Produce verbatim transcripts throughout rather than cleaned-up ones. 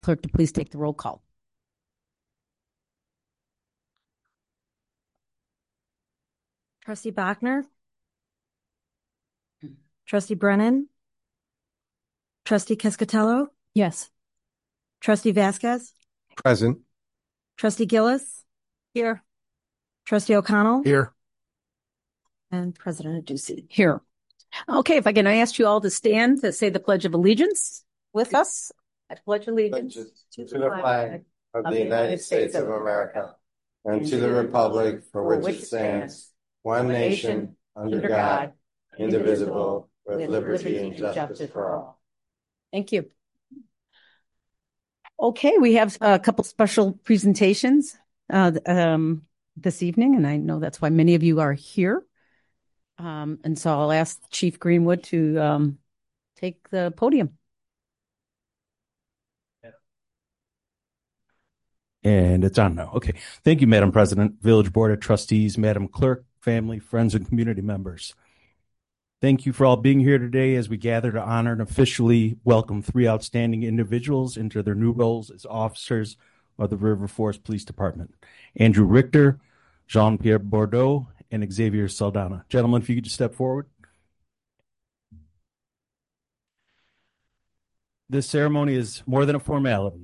clerk to please take the roll call. Trustee Bachner, Trustee Brennan, Trustee Cascatello, yes. Trustee Vasquez, Present. Trustee Gillis, Here. Trustee O'Connell, Here. and President Adduci. Here. Okay, if I can ask you all to stand to say the Pledge of Allegiance with us. I pledge allegiance to the flag of the United States of America and to the republic for which it stands, one nation, under God, indivisible, with liberty and justice for all. Thank you. Okay, we have a couple special presentations uh, um, this evening, and I know that's why many of you are here. Um, and so I'll ask Chief Greenwood to um, take the podium. And it's on now. Okay. Thank you, Madam President, Village Board of Trustees, Madam Clerk, family, friends, and community members. Thank you for all being here today as we gather to honor and officially welcome three outstanding individuals into their new roles as officers of the River Forest Police Department. Andrew Richter, Jean-Pierre Bordeaux, and Xavier Saldana. Gentlemen, if you could just step forward. This ceremony is more than a formality.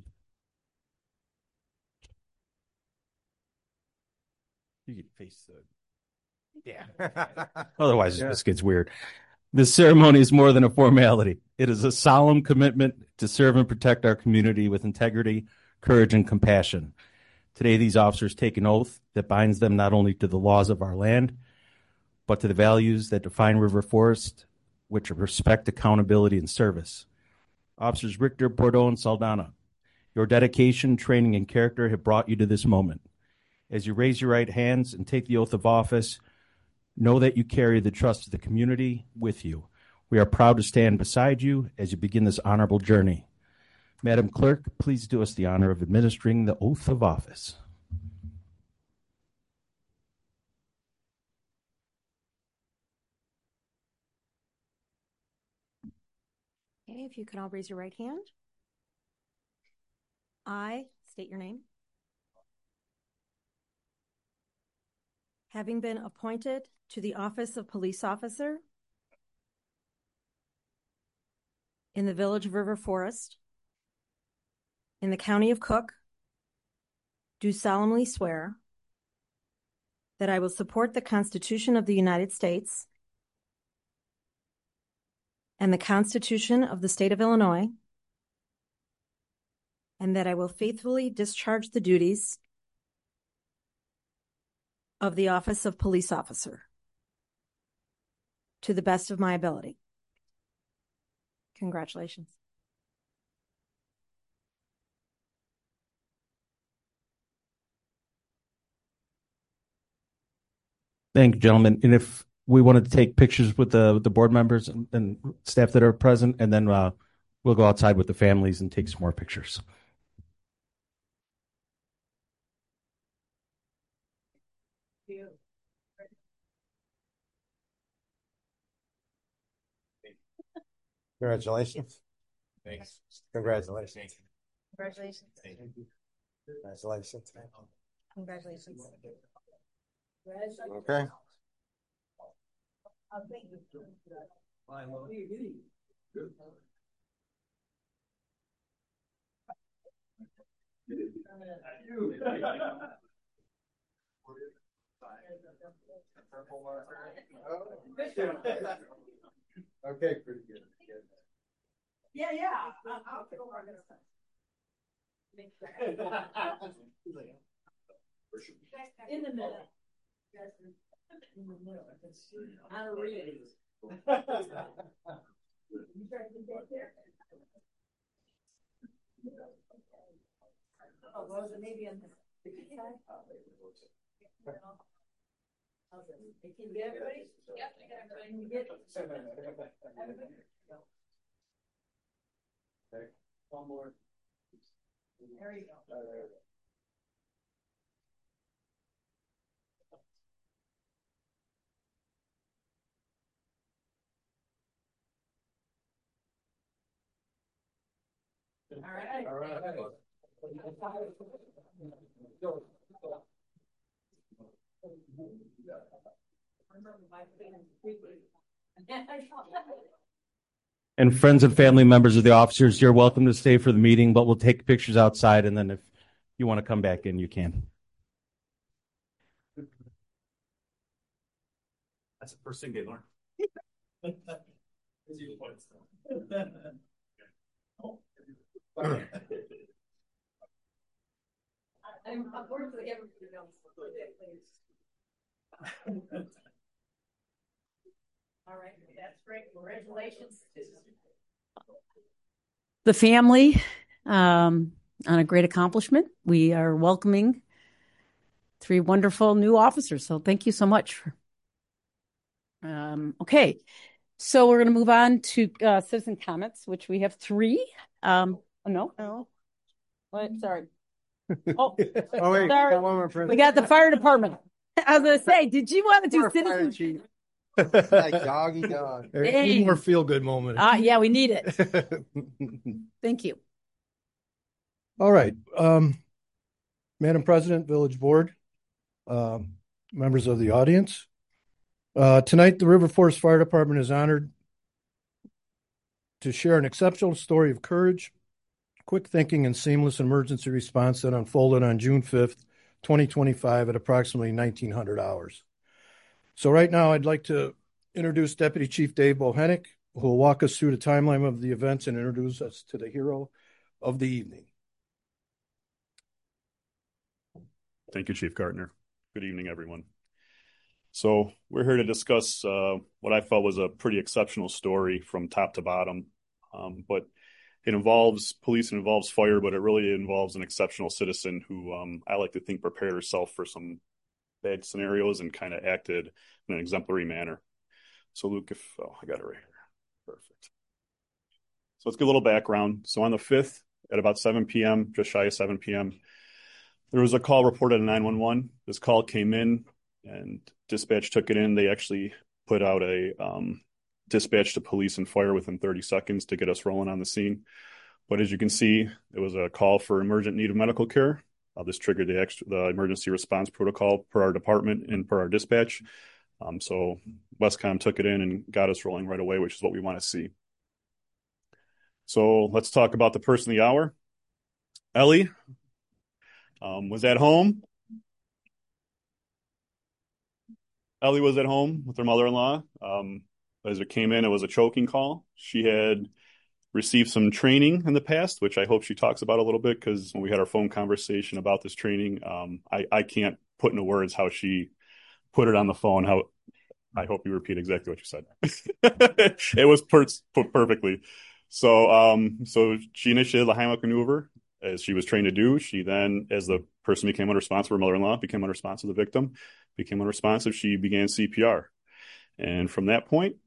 You can face the... Yeah. Otherwise, yeah. This gets weird. This ceremony is more than a formality. It is a solemn commitment to serve and protect our community with integrity, courage, and compassion. Today, these officers take an oath that binds them not only to the laws of our land, but to the values that define River Forest, which are respect, accountability, and service. Officers Richter, Bordeaux, and Saldana, your dedication, training, and character have brought you to this moment. As you raise your right hands and take the oath of office, know that you carry the trust of the community with you. We are proud to stand beside you as you begin this honorable journey. Madam Clerk, please do us the honor of administering the oath of office. Okay, if you can all raise your right hand. I state your name. Having been appointed to the office of police officer in the village of River Forest in the county of Cook, do solemnly swear that I will support the Constitution of the United States and the Constitution of the State of Illinois, and that I will faithfully discharge the duties of the office of police officer to the best of my ability. Congratulations. Thank you, gentlemen. And if we wanted to take pictures with the the board members and, and staff that are present, and then uh, we'll go outside with the families and take some more pictures. Congratulations. Thanks. Congratulations. Congratulations. Thank you. Congratulations. Congratulations. Okay. Okay, pretty good. Yeah, yeah. I'll, I'll go over this time. In the middle. In the middle. I'll read it. You try to get there? Oh, well, maybe on the side. Can you get everybody? Yep, I got everybody. Can you get everybody? Okay, one more. There you go. Uh, there we go. All right. All right. And friends and family members of the officers, you're welcome to stay for the meeting, but we'll take pictures outside, and then if you want to come back in, you can. That's the first thing they learn. All right, that's great. Congratulations. The family um, on a great accomplishment. We are welcoming three wonderful new officers. So thank you so much. For, um, okay, so we're going to move on to uh, citizen comments, which we have three. Um, oh, no, no. What? Sorry. Oh, Oh, wait. sorry. One more person. We got the fire department. I was going to say, did you want to do Poor fire citizen? chief. Like doggy dog. Dang. One more feel good moment. Ah, yeah, we need it. Thank you. All right. Um, Madam President, Village Board, um, members of the audience. Uh, tonight, the River Forest Fire Department is honored to share an exceptional story of courage, quick thinking, and seamless emergency response that unfolded on June fifth, twenty twenty-five at approximately nineteen hundred hours. So right now, I'd like to introduce Deputy Chief Dave Bohenick, who will walk us through the timeline of the events and introduce us to the hero of the evening. Thank you, Chief Gardner. Good evening, everyone. So we're here to discuss uh, what I felt was a pretty exceptional story from top to bottom, um, but it involves police and involves fire, but it really involves an exceptional citizen who um, I like to think prepared herself for some bad scenarios and kind of acted in an exemplary manner. So Luke, if, oh, I got it right here. Perfect. So let's get a little background. So on the fifth at about seven p.m., just shy of seven p.m., there was a call reported at nine one one. This call came in and dispatch took it in. They actually put out a um, dispatch to police and fire within thirty seconds to get us rolling on the scene. But as you can see, it was a call for emergent need of medical care. Uh, this triggered the, extra, the emergency response protocol per our department and per our dispatch. Um, so Westcom took it in and got us rolling right away, which is what we want to see. So let's talk about the person of the hour. Ellie um, was at home. Ellie was at home with her mother-in-law. Um, as it came in, it was a choking call. She had received some training in the past, which I hope she talks about a little bit, because when we had our phone conversation about this training, um, I, I can't put into words how she put it on the phone. How I hope you repeat exactly what you said. It was per- put perfectly. So, um, so she initiated the Heimlich maneuver as she was trained to do. She then, as the person became unresponsive, her mother-in-law became unresponsive, the victim became unresponsive, she began C P R. And from that point,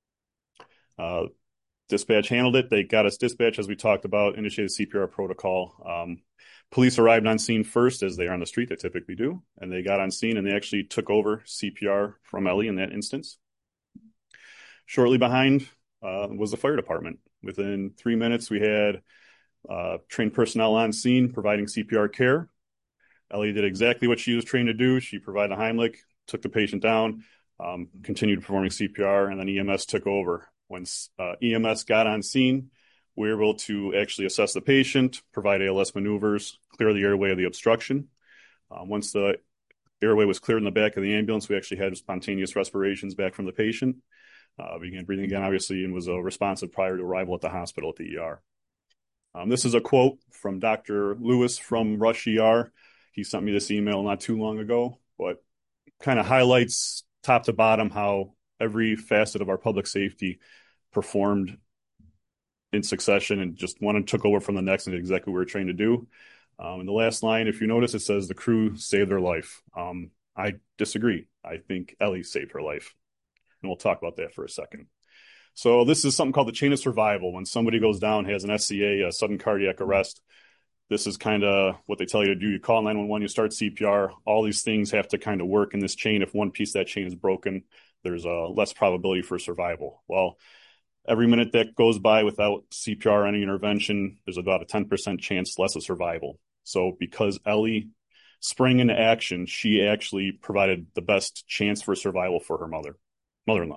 uh, dispatch handled it. They got us dispatch, as we talked about, initiated C P R protocol. Um, police arrived on scene first, as they are on the street, they typically do. And they got on scene and they actually took over C P R from Ellie in that instance. Shortly behind uh, was the fire department. Within three minutes, we had uh, trained personnel on scene providing C P R care. Ellie did exactly what she was trained to do. She provided a Heimlich, took the patient down, um, continued performing C P R, and then E M S took over. When uh, E M S got on scene, we were able to actually assess the patient, provide A L S maneuvers, clear the airway of the obstruction. Uh, once the airway was cleared in the back of the ambulance, we actually had spontaneous respirations back from the patient. Uh, began breathing again, obviously, and was uh, responsive prior to arrival at the hospital at the E R. Um, this is a quote from Doctor Lewis from Rush E R. He sent me this email not too long ago, but kind of highlights top to bottom how every facet of our public safety performed in succession and just one took over from the next and did exactly what we were trained to do. Um, in the last line, if you notice, it says the crew saved their life. Um, I disagree. I think Ellie saved her life. And we'll talk about that for a second. So this is something called the chain of survival. When somebody goes down, has an S C A, a sudden cardiac arrest, this is kind of what they tell you to do. You call nine one one, you start C P R. All these things have to kind of work in this chain. If one piece of that chain is broken, there's a less probability for survival. Well, Every minute that goes by without C P R or any intervention, there's about a ten percent chance less of survival. So because Ellie sprang into action, she actually provided the best chance for survival for her mother, mother-in-law.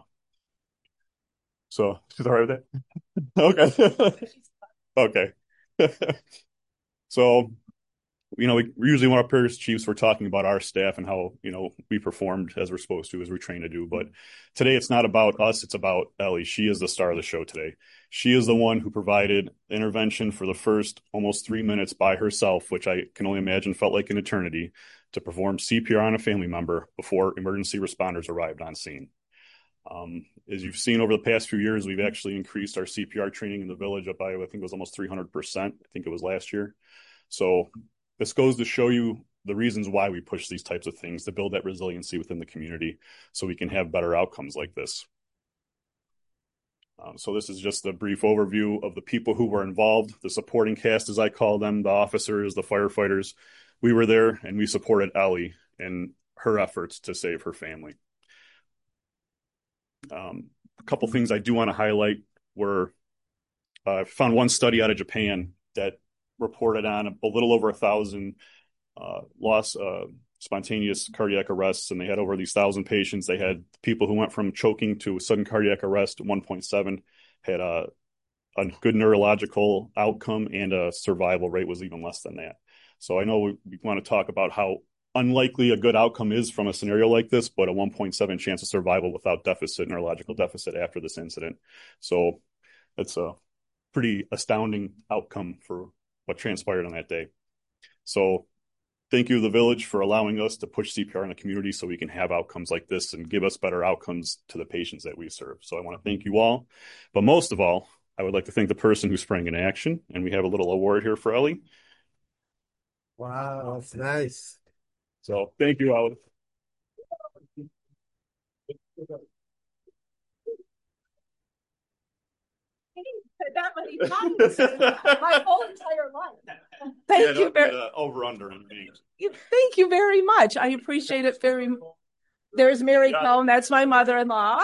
So she's all right with that? Okay. Okay. So, you know, we usually want our peers chiefs, we're talking about our staff and how, you know, we performed as we're supposed to, as we're trained to do. But today it's not about us, it's about Ellie. She is the star of the show today. She is the one who provided intervention for the first almost three minutes by herself, which I can only imagine felt like an eternity, to perform C P R on a family member before emergency responders arrived on scene. Um, as you've seen over the past few years, we've actually increased our C P R training in the village up by, I think it was almost three hundred percent. I think it was last year. So this goes to show you the reasons why we push these types of things, to build that resiliency within the community so we can have better outcomes like this. Um, so this is just a brief overview of the people who were involved, the supporting cast, as I call them, the officers, the firefighters. We were there and we supported Ellie in her efforts to save her family. Um, a couple things I do want to highlight were, uh, I found one study out of Japan that reported on a little over a thousand uh, loss, uh, spontaneous cardiac arrests, and they had over these thousand patients. They had people who went from choking to sudden cardiac arrest, one point seven, had a, a good neurological outcome, and a survival rate was even less than that. So I know we, we want to talk about how unlikely a good outcome is from a scenario like this, but a one point seven chance of survival without deficit, neurological deficit after this incident. So it's a pretty astounding outcome for what transpired on that day. So thank you to the village for allowing us to push C P R in the community so we can have outcomes like this and give us better outcomes to the patients that we serve. So I want to thank you all. But most of all, I would like to thank the person who sprang into action. And we have a little award here for Ellie. Wow, that's nice. So thank you, Ellie. That many times my whole entire life. Thank yeah, you very uh, over under in names. Thank you very much. I appreciate it very much. There's Mary yeah. Cohn, that's my mother-in-law.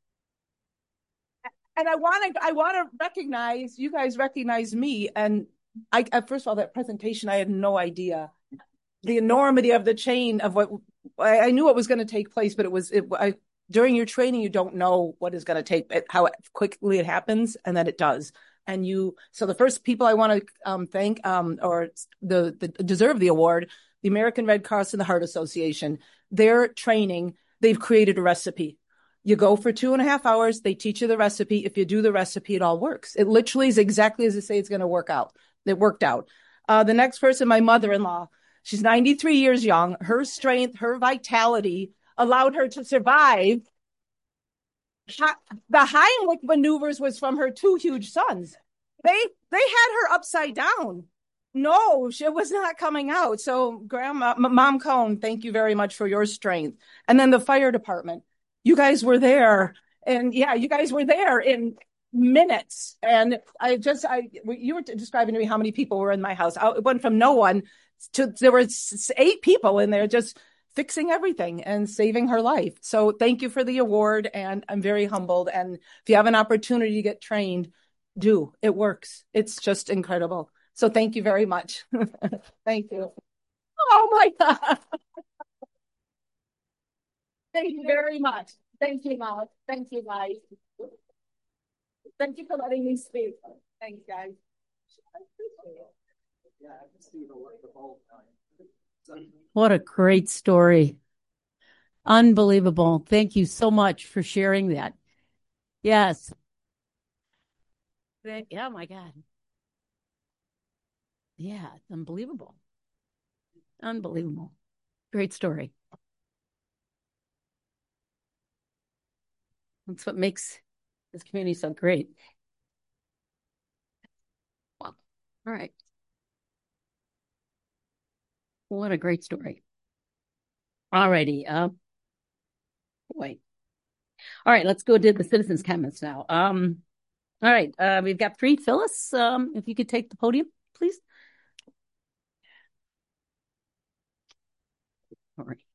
And I want to I want to recognize, you guys recognize me. And I, I first of all, that presentation, I had no idea the enormity of the chain of what I, I knew what was going to take place, but it was it I during your training, you don't know what is going to take, how quickly it happens, and that it does. And you, so the first people I want to um, thank, um, or the, the deserve the award, the American Red Cross and the Heart Association. Their training, they've created a recipe. You go for two and a half hours. They teach you the recipe. If you do the recipe, it all works. It literally is exactly as they say it's going to work out. It worked out. Uh, the next person, my mother-in-law. She's ninety-three years young. Her strength, her vitality allowed her to survive. The Heimlich maneuvers was from her two huge sons. They they had her upside down. No, she was not coming out. So Grandma, Mom Cohn, thank you very much for your strength. And then the fire department. You guys were there. And yeah, you guys were there in minutes. And I just, I you were describing to me how many people were in my house. I, it went from no one to, there were eight people in there just fixing everything and saving her life. So thank you for the award. And I'm very humbled. And if you have an opportunity to get trained, do. It works. It's just incredible. So thank you very much. Thank you. Oh my God. Thank you very much. Thank you, Mom. Thank you, guys. Thank you for letting me speak. Thanks, guys. I appreciate it. Yeah, I can see the work the whole time. What a great story. Unbelievable. Thank you so much for sharing that. Yes. Yeah, my God. Yeah, it's unbelievable. Unbelievable. Great story. That's what makes this community so great. Wow. All right. What a great story. All righty. Uh, wait. All right, let's go to the citizens' comments now. Um, all right, uh, we've got three. Phyllis, um, if you could take the podium, please. All right.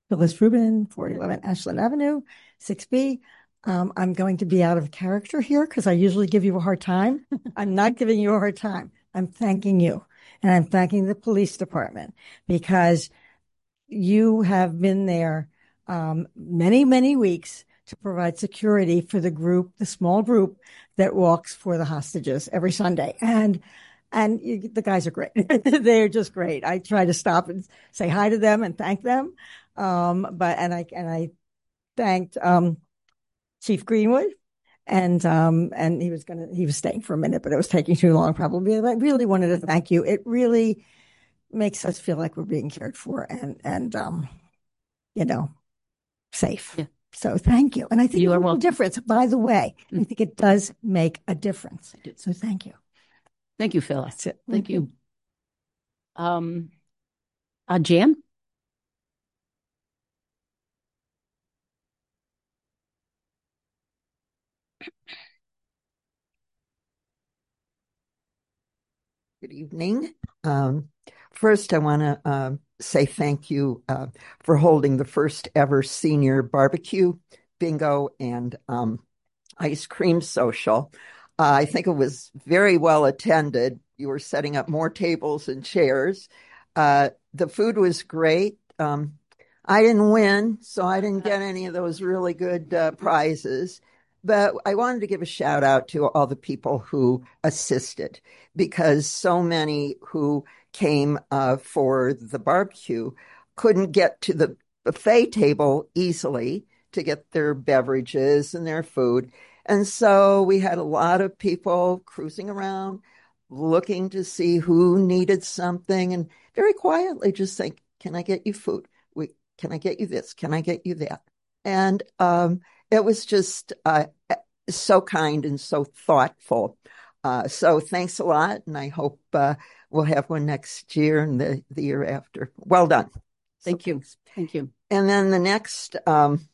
Phyllis Rubin, four eleven Ashland Avenue, six B. Um, I'm going to be out of character here because I usually give you a hard time. I'm not giving you a hard time. I'm thanking you. And I'm thanking the police department because you have been there um, many, many weeks to provide security for the group, the small group that walks for the hostages every Sunday. And and you, the guys are great. They're just great. I try to stop and say hi to them and thank them. Um, but and I and I thanked um, Chief Greenwood, and um, and he was gonna he was staying for a minute, but it was taking too long probably. But I really wanted to thank you. It really makes us feel like we're being cared for and and um, you know, safe. Yeah. So thank you. And I think you it are makes a difference. By the way, mm-hmm. I think it does make a difference. So thank you. Thank you, Phyllis. That's it. Thank mm-hmm. you. Um, uh, Jan? Good evening. Um, first, I want to uh, say thank you uh, for holding the first ever senior barbecue, bingo, and um, ice cream social. Uh, I think it was very well attended. You were setting up more tables and chairs. Uh, the food was great. Um, I didn't win, so I didn't get any of those really good uh, prizes. But I wanted to give a shout out to all the people who assisted, because so many who came uh, for the barbecue couldn't get to the buffet table easily to get their beverages and their food. And so we had a lot of people cruising around looking to see who needed something and very quietly just saying, can I get you food? We, can I get you this? Can I get you that? And um, it was just uh, so kind and so thoughtful. Uh, so thanks a lot. And I hope uh, we'll have one next year and the, the year after. Well done. Thank so you. Thanks. Thank you. And then the next, um,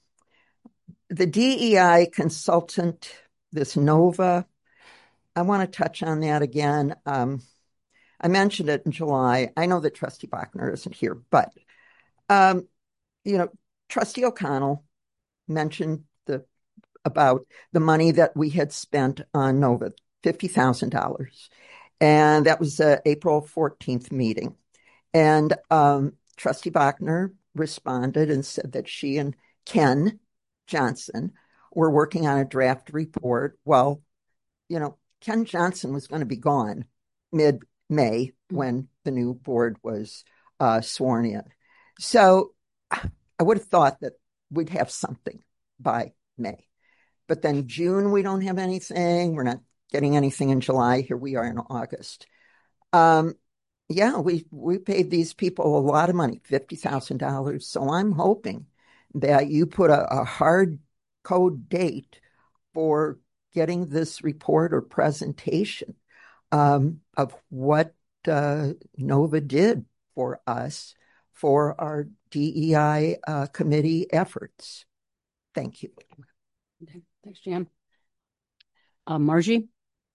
the D E I consultant, this Nova, I want to touch on that again. Um, I mentioned it in July. I know that Trustee Bachner isn't here, but, um, you know, Trustee O'Connell mentioned the about the money that we had spent on Nova, fifty thousand dollars. And that was an April fourteenth meeting. And um, Trustee Bachner responded and said that she and Ken Johnson were working on a draft report. Well, you know, Ken Johnson was going to be gone mid-May when the new board was uh, sworn in. So I would have thought that we'd have something by May. But then June, we don't have anything. We're not getting anything in July. Here we are in August. Um, yeah, we, we paid these people a lot of money, fifty thousand dollars. So I'm hoping that you put a, a hard code date for getting this report or presentation um, of what uh, Nova did for us for our D E I uh, committee efforts. Thank you. Okay. Thanks, Jan. Uh, Margie?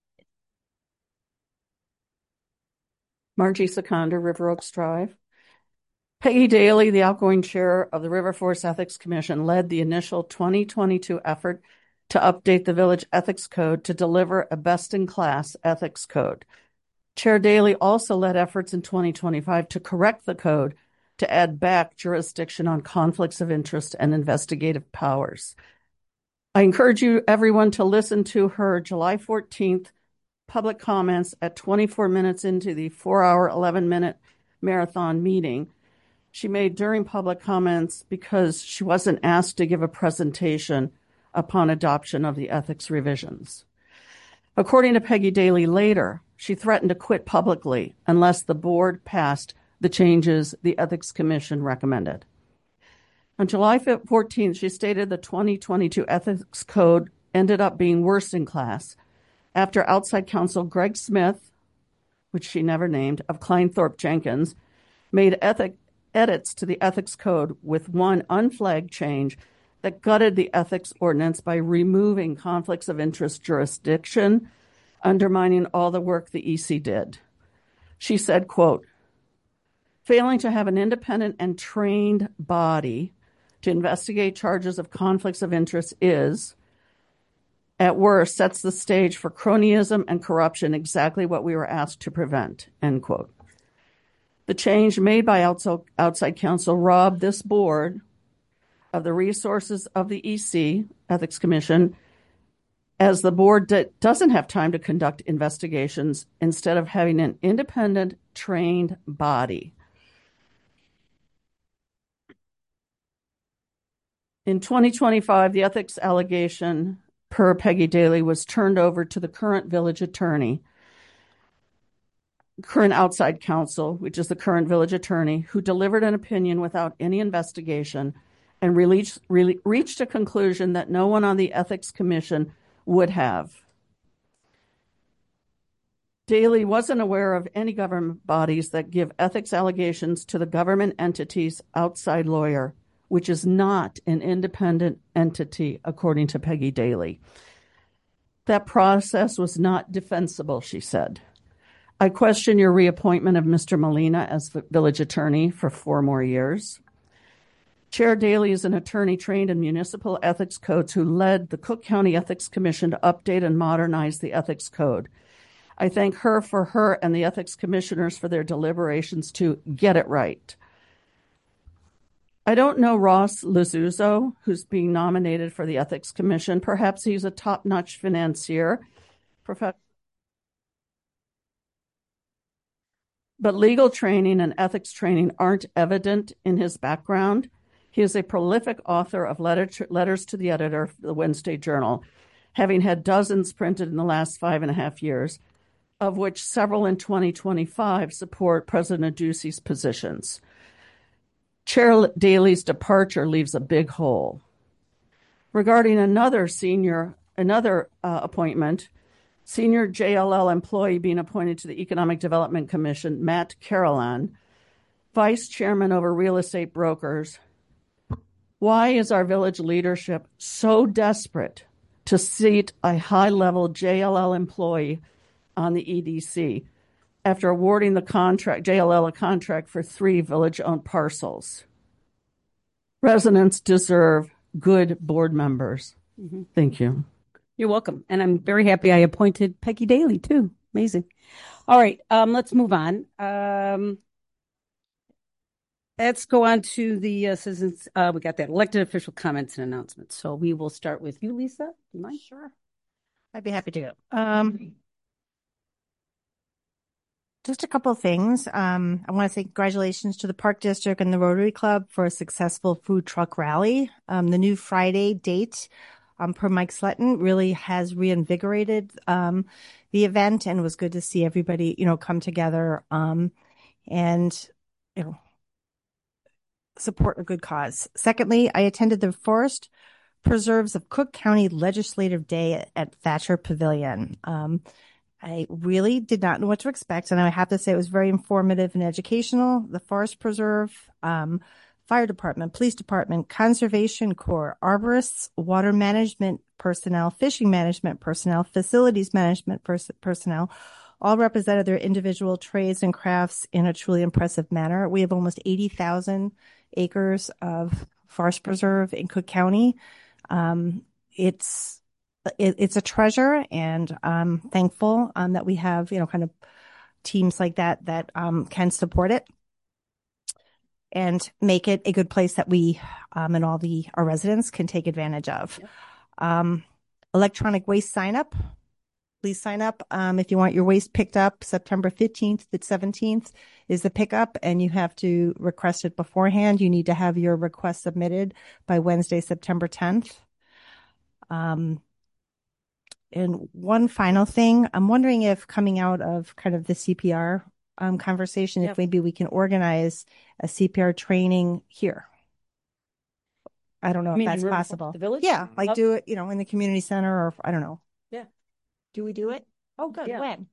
Margie Seconder, River Oaks Drive. Peggy Daly, the outgoing chair of the River Forest Ethics Commission, led the initial twenty twenty-two effort to update the village ethics code to deliver a best-in-class ethics code. Chair Daly also led efforts in twenty twenty-five to correct the code to add back jurisdiction on conflicts of interest and investigative powers. I encourage you, everyone, to listen to her July fourteenth public comments at twenty-four minutes into the four-hour, eleven-minute marathon meeting she made during public comments because she wasn't asked to give a presentation upon adoption of the ethics revisions. According to Peggy Daly later, she threatened to quit publicly unless the board passed the changes the Ethics Commission recommended. On July fourteenth, she stated the twenty twenty-two Ethics Code ended up being worse in class after outside counsel Greg Smith, which she never named, of Kleinthorpe Jenkins, made ethic edits to the Ethics Code with one unflagged change that gutted the ethics ordinance by removing conflicts of interest jurisdiction, undermining all the work the E C did. She said, quote, failing to have an independent and trained body to investigate charges of conflicts of interest is, at worst, sets the stage for cronyism and corruption, exactly what we were asked to prevent, end quote. The change made by outside, outside counsel robbed this board of the resources of the E C, Ethics Commission, as the board that doesn't have time to conduct investigations instead of having an independent, trained body. In twenty twenty-five, the ethics allegation per Peggy Daly was turned over to the current village attorney, current outside counsel, which is the current village attorney, who delivered an opinion without any investigation and released, re- reached a conclusion that no one on the Ethics Commission would have. Daly wasn't aware of any government bodies that give ethics allegations to the government entity's outside lawyer, which is not an independent entity, according to Peggy Daly. That process was not defensible, she said. I question your reappointment of Mister Molina as village attorney for four more years. Chair Daly is an attorney trained in municipal ethics codes who led the Cook County Ethics Commission to update and modernize the ethics code. I thank her for her and the ethics commissioners for their deliberations to get it right. I don't know Ross Lizzuzo, who's being nominated for the Ethics Commission. Perhaps he's a top-notch financier. Prof- but legal training and ethics training aren't evident in his background. He is a prolific author of letter, letters to the editor of the Wednesday Journal, having had dozens printed in the last five and a half years, of which several in twenty twenty-five support President Ducey's positions. Chair Daly's departure leaves a big hole. Regarding another senior, another uh, appointment, senior J L L employee being appointed to the Economic Development Commission, Matt Carolan, vice chairman over real estate brokers. Why is our village leadership so desperate to seat a high-level J L L employee on the E D C after awarding the contract, J L L a contract for three village-owned parcels? Residents deserve good board members. Mm-hmm. Thank you. You're welcome. And I'm very happy I appointed Peggy Daly, too. Amazing. All right, um, let's move on. Um, let's go on to the uh, citizens. Uh, we got that elected official comments and announcements. So we will start with you, Lisa. Do you mind? Sure. I'd be happy to go. Um, Just a couple of things. Um, I want to say congratulations to the Park District and the Rotary Club for a successful food truck rally. Um, the new Friday date, um, per Mike Sletton, really has reinvigorated um, the event, and it was good to see everybody, you know, come together um, and, you know, support a good cause. Secondly, I attended the Forest Preserves of Cook County Legislative Day at Thatcher Pavilion. Um, I really did not know what to expect, and I have to say it was very informative and educational. The Forest Preserve, um, Fire Department, Police Department, Conservation Corps, arborists, water management personnel, fishing management personnel, facilities management pers- personnel, all represented their individual trades and crafts in a truly impressive manner. We have almost eighty thousand acres of forest preserve in Cook County. Um, it's It, it's a treasure, and I'm thankful um, that we have, you know, kind of teams like that that um, can support it and make it a good place that we um, and all the our residents can take advantage of. Yep. Um, electronic waste sign up. Please sign up um, if you want your waste picked up. September fifteenth to seventeenth is the pickup, and you have to request it beforehand. You need to have your request submitted by Wednesday, September tenth. Um, And one final thing, I'm wondering if coming out of kind of the C P R um, conversation, yep. if maybe we can organize a C P R training here. I don't know if that's possible. The village? Yeah, like do it, you know, in the community center, or I don't know. Yeah. Do we do it? Oh, good. Yeah. When?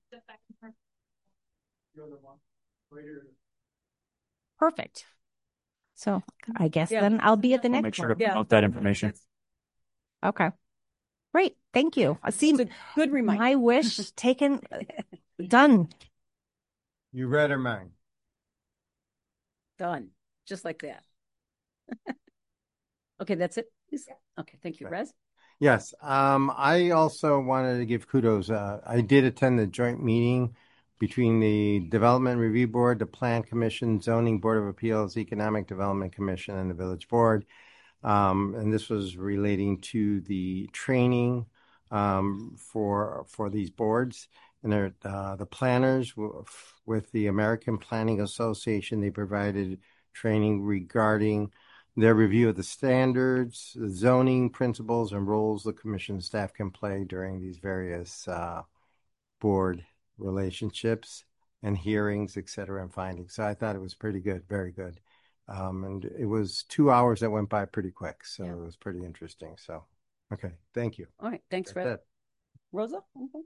Perfect. So I guess yeah. then I'll be at the I'll next make sure one. to promote yeah. that information. Okay. Great. Thank you. I see. Good reminder. My wish taken, done. You read her mind. Done. Just like that. Okay, that's it. Okay, thank you, Rez. Yes, um, I also wanted to give kudos. Uh, I did attend the joint meeting between the Development Review Board, the Plan Commission, Zoning Board of Appeals, Economic Development Commission, and the Village Board. Um, and this was relating to the training um, for for these boards. And uh, the planners with the American Planning Association, they provided training regarding their review of the standards, the zoning principles, and roles the commission staff can play during these various uh, board relationships and hearings, et cetera, and findings. So I thought it was pretty good, very good. Um, and it was two hours that went by pretty quick. So yeah. It was pretty interesting. So, okay, thank you. All right, thanks, Fred. Rosa? Mm-hmm.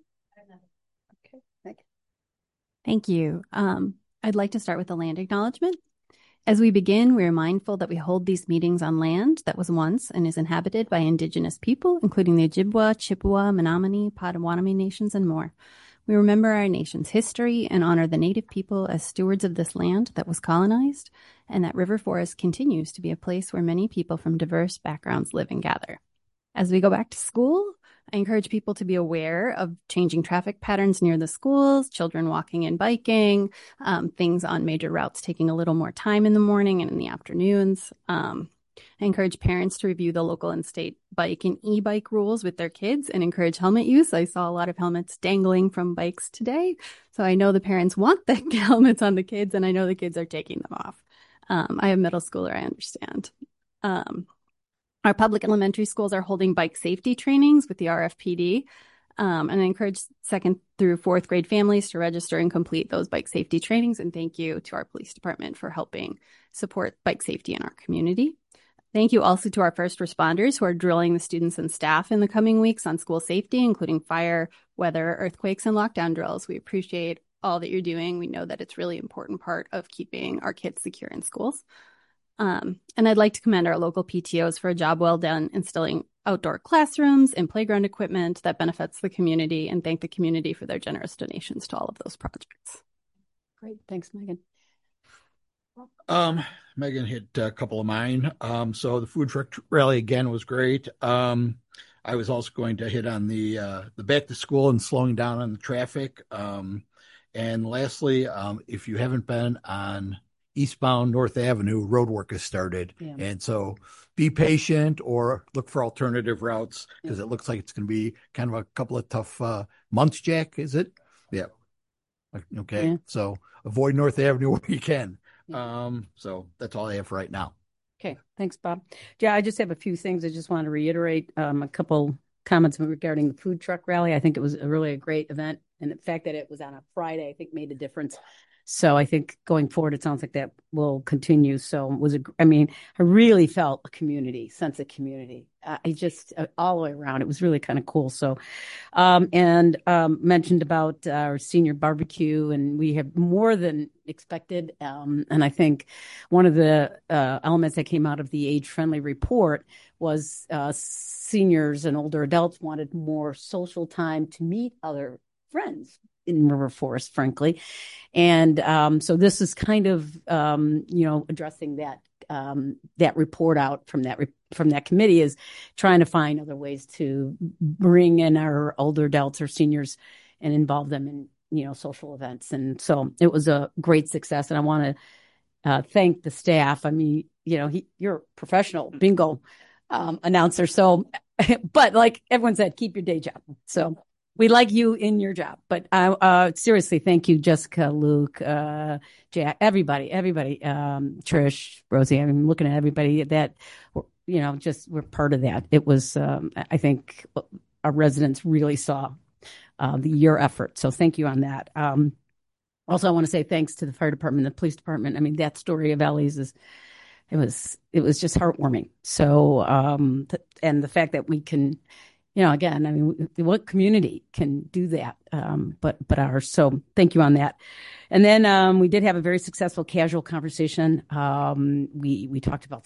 Okay, thank you. Thank you. Um, I'd like to start with a land acknowledgement. As we begin, we are mindful that we hold these meetings on land that was once and is inhabited by Indigenous people, including the Ojibwa, Chippewa, Menominee, Potawatomi nations, and more. We remember our nation's history and honor the Native people as stewards of this land that was colonized, and that River Forest continues to be a place where many people from diverse backgrounds live and gather. As we go back to school, I encourage people to be aware of changing traffic patterns near the schools, children walking and biking, um, things on major routes taking a little more time in the morning and in the afternoons. Um, I encourage parents to review the local and state bike and e-bike rules with their kids and encourage helmet use. I saw a lot of helmets dangling from bikes today, so I know the parents want the helmets on the kids, and I know the kids are taking them off. Um, I have a middle schooler, I understand. Um, Our public elementary schools are holding bike safety trainings with the R F P D, um, and I encourage second through fourth grade families to register and complete those bike safety trainings. And thank you to our police department for helping support bike safety in our community. Thank you also to our first responders who are drilling the students and staff in the coming weeks on school safety, including fire, weather, earthquakes, and lockdown drills. We appreciate all that you're doing. We know that it's a really important part of keeping our kids secure in schools. Um, and I'd like to commend our local P T Os for a job well done installing outdoor classrooms and playground equipment that benefits the community, and thank the community for their generous donations to all of those projects. Great. Thanks, Megan. Um, Megan hit a couple of mine. Um, so the food truck rally again was great. Um, I was also going to hit on the, uh, the back to school and slowing down on the traffic. Um, and lastly, um, if you haven't been on eastbound North Avenue, road work has started. Yeah. And so be patient or look for alternative routes because yeah. It looks like it's going to be kind of a couple of tough uh, months, Jack, is it? Yeah. Okay. Yeah. So avoid North Avenue where you can. Yeah. Um, so that's all I have for right now. Okay. Thanks, Bob. Yeah, I just have a few things. I just want to reiterate um, a couple comments regarding the food truck rally. I think it was a really a great event. And the fact that it was on a Friday, I think made a difference. So I think going forward, it sounds like that will continue. So it was, a, I mean, I really felt a community, sense of community. Uh, I just, uh, all the way around, it was really kind of cool. So, um, and um, mentioned about our senior barbecue, and we have more than expected. Um, and I think one of the uh, elements that came out of the age-friendly report was uh, seniors and older adults wanted more social time to meet other friends in River Forest, frankly. And um, so this is kind of, um, you know, addressing that um, that report out from that re- from that committee is trying to find other ways to bring in our older adults or seniors and involve them in, you know, social events. And so it was a great success. And I want to uh, thank the staff. I mean, you know, he, you're a professional bingo um, announcer. So, but like everyone said, keep your day job. So we like you in your job, but uh, uh, seriously, thank you, Jessica, Luke, uh, Jack, everybody, everybody, um, Trish, Rosie. I'm looking at everybody that, you know, just we're part of that. It was, um, I think, our residents really saw uh, the your effort. So thank you on that. Um, also, I want to say thanks to the fire department, the police department. I mean, that story of Ellie's is. It was it was just heartwarming. So, um, th- and the fact that we can. You know, again, I mean, what community can do that? Um, but but ours. So thank you on that. And then um, we did have a very successful casual conversation. Um, we we talked about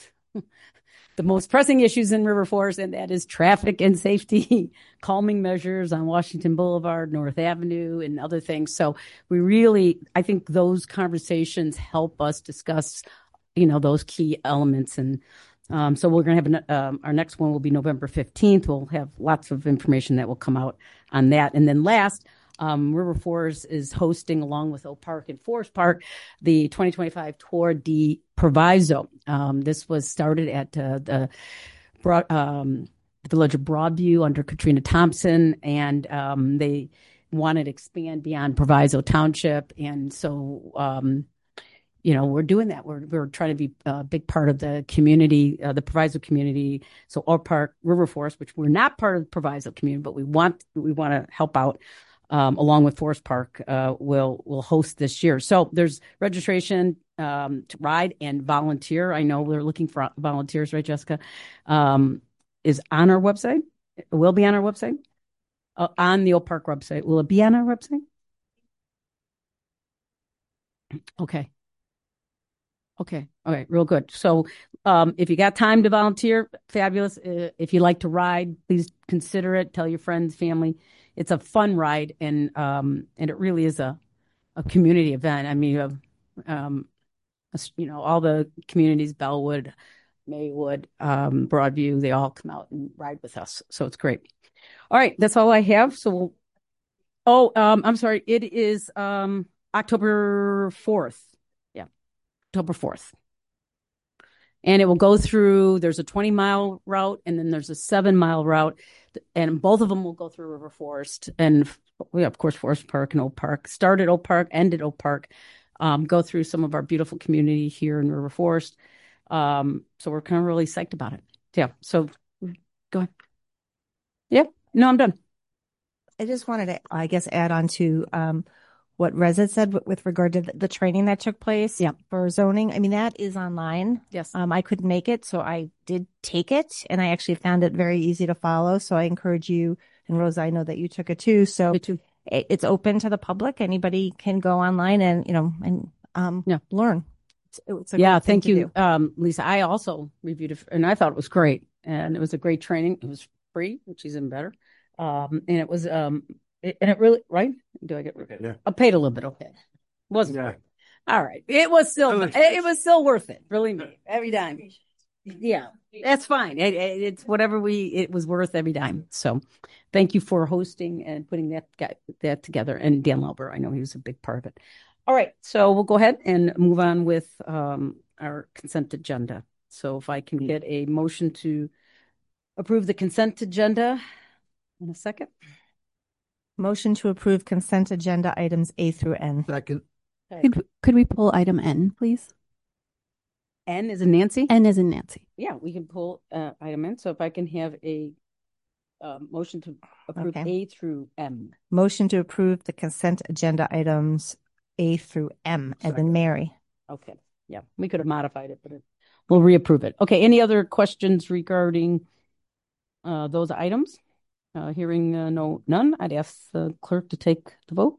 the most pressing issues in River Forest, and that is traffic and safety, calming measures on Washington Boulevard, North Avenue, and other things. So we really, I think those conversations help us discuss, you know, those key elements and Um, so we're going to have an, um, our next one will be November fifteenth. We'll have lots of information that will come out on that. And then last, um, River Forest is hosting, along with Oak Park and Forest Park, the twenty twenty-five Tour de Proviso. Um, this was started at uh, the, Broad, um, the village of Broadview under Katrina Thompson, and um, they wanted to expand beyond Proviso Township. And so, um, you know, we're doing that. We're we're trying to be a big part of the community, uh, the Proviso community. So Oak Park, River Forest, which we're not part of the Proviso community, but we want we want to help out, um, along with Forest Park, uh, will will host this year. So there's registration um, to ride and volunteer. I know we're looking for volunteers, right, Jessica? Um, is on our website. It will be on our website. Uh, on the Oak Park website. Will it be on our website? Okay. Okay. All right. Real good. So um, if you got time to volunteer, fabulous. Uh, if you like to ride, please consider it. Tell your friends, family. It's a fun ride, and um, and it really is a, a community event. I mean, you have, um, you know, all the communities, Bellwood, Maywood, um, Broadview, they all come out and ride with us. So it's great. All right. That's all I have. So we'll, oh, um, I'm sorry. It is um, October fourth. October fourth. And it will go through, there's a twenty mile route, and then there's a seven mile route, and both of them will go through River Forest. And we have, of course, Forest Park and Oak Park. Start at Oak Park, end at Oak Park. Um, go through some of our beautiful community here in River Forest. Um, so we're kind of really psyched about it. Yeah. So go ahead. Yeah. No, I'm done. I just wanted to, I guess, add on to um, what Reza said with, with regard to the, the training that took place yeah. for zoning. I mean, that is online. Yes. Um, I couldn't make it, so I did take it, and I actually found it very easy to follow. So I encourage you, and Rosa, I know that you took it too. So Me too. It, it's open to the public. Anybody can go online and, you know, and um, yeah. learn. It's, it's a yeah. great thing Thank to you, do. um, Lisa. I also reviewed it, and I thought it was great, and it was a great training. It was free, which is even better. Um, and it was, um, it, and it really, right? Do I get, yeah. I paid a little bit. Okay. Wasn't yeah. All right. It was still, it, it was still worth it. Believe me, every dime. Yeah, that's fine. It, it, it's whatever we, it was worth every dime. So thank you for hosting and putting that, that together. And Dan Lauber, I know he was a big part of it. All right. So we'll go ahead and move on with, um, our consent agenda. So if I can get a motion to approve the consent agenda in a second. Motion to approve consent agenda items A through N. Second. Okay. Could, could we pull item N, please? N is in Nancy? N is in Nancy. Yeah, we can pull uh, item N. So if I can have a uh, motion to approve Okay. A through M. Motion to approve the consent agenda items A through M, as in Mary. Okay. Yeah, we could have modified it, but it, we'll reapprove it. Okay. Any other questions regarding uh, those items? Uh, hearing uh, no none, I'd ask the clerk to take the vote.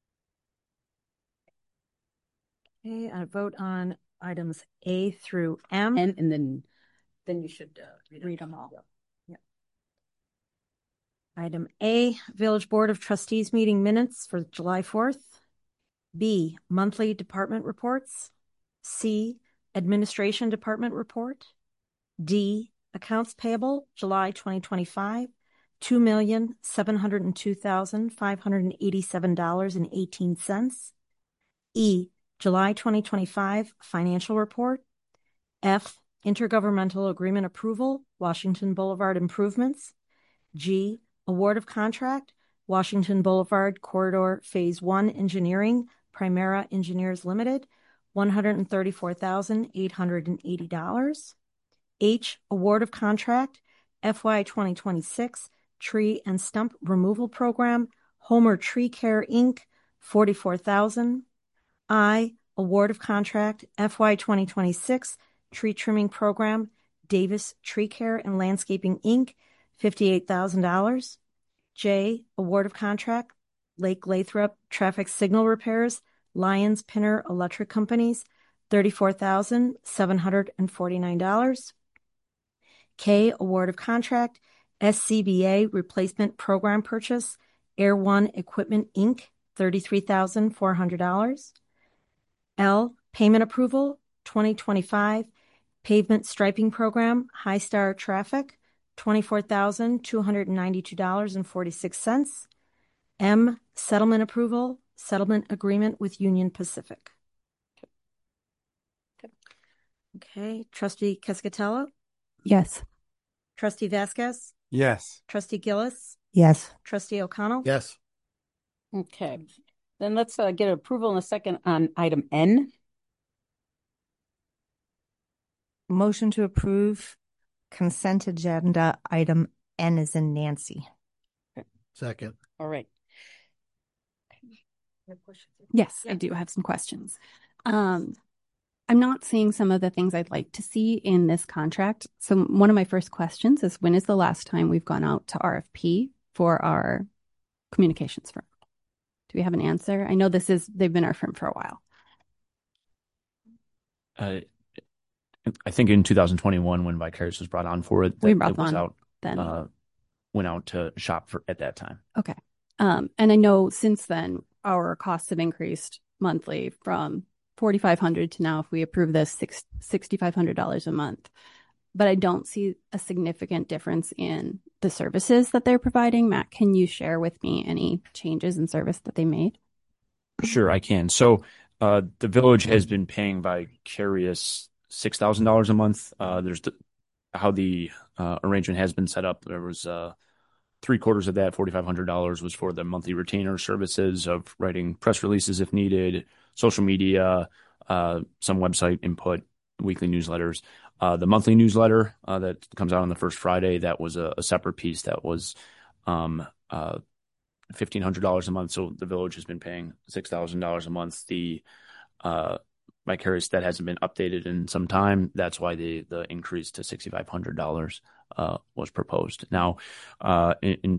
Okay, I vote on items A through M. And and then then you should uh, read, read them all. Yeah. Yeah. Item A, Village Board of Trustees meeting minutes for July fourth. B, monthly department reports. C, administration department report. D, accounts payable July twenty twenty-five. Two million seven hundred and two thousand five hundred and eighty-seven dollars and eighteen cents. E, July twenty twenty-five financial report. F, intergovernmental agreement approval, Washington Boulevard improvements. G, award of contract, Washington Boulevard Corridor Phase One Engineering, Primera Engineers Limited, one hundred thirty-four thousand eight hundred eighty dollars. H, award of contract, F Y twenty twenty-six Tree and Stump Removal Program, Homer Tree Care Incorporated, forty-four thousand dollars. I, award of contract, F Y twenty twenty-six Tree Trimming Program, Davis Tree Care and Landscaping Incorporated, fifty-eight thousand dollars. J, award of contract, Lake Lathrop Traffic Signal Repairs, Lyons Pinner Electric Companies, thirty-four thousand seven hundred forty-nine dollars. K, award of contract, S C B A Replacement Program Purchase, Air One Equipment Incorporated, thirty-three thousand four hundred dollars. L, payment approval, twenty twenty-five Pavement Striping Program, High Star Traffic, twenty-four thousand two hundred ninety-two dollars and forty-six cents. M, Settlement Approval, Settlement Agreement with Union Pacific. Okay, Trustee Cascatello? Yes. Trustee Vasquez? Yes. Trustee Gillis? Yes. Trustee O'Connell? Yes. Okay. Then let's uh, get approval in a second on item N. Motion to approve consent agenda item N as in Nancy. Second. All right. Yes, I do have some questions. Um, I'm not seeing some of the things I'd like to see in this contract. So one of my first questions is, when is the last time we've gone out to R F P for our communications firm? Do we have an answer? I know this is, they've been our firm for a while. Uh, I think in two thousand twenty-one, when Vicarious was brought on for it, We that brought it was them on out, then. uh, went out to shop for at that time. Okay. Um, and I know since then, our costs have increased monthly from forty-five hundred dollars to now, if we approve this, six thousand five hundred dollars a month. But I don't see a significant difference in the services that they're providing. Matt, can you share with me any changes in service that they made? Sure, I can. So uh, the village has been paying Vicarious six thousand dollars a month. Uh, there's the, how the uh, arrangement has been set up. There was uh, three quarters of that, forty-five hundred dollars, was for the monthly retainer services of writing press releases if needed, social media, uh, some website input, weekly newsletters. Uh, the monthly newsletter uh, that comes out on the first Friday, that was a, a separate piece that was um, uh, fifteen hundred dollars a month. So the village has been paying six thousand dollars a month. The uh, Vicarious, that hasn't been updated in some time. That's why the the increase to six thousand five hundred dollars uh, was proposed. Now, uh, in, in,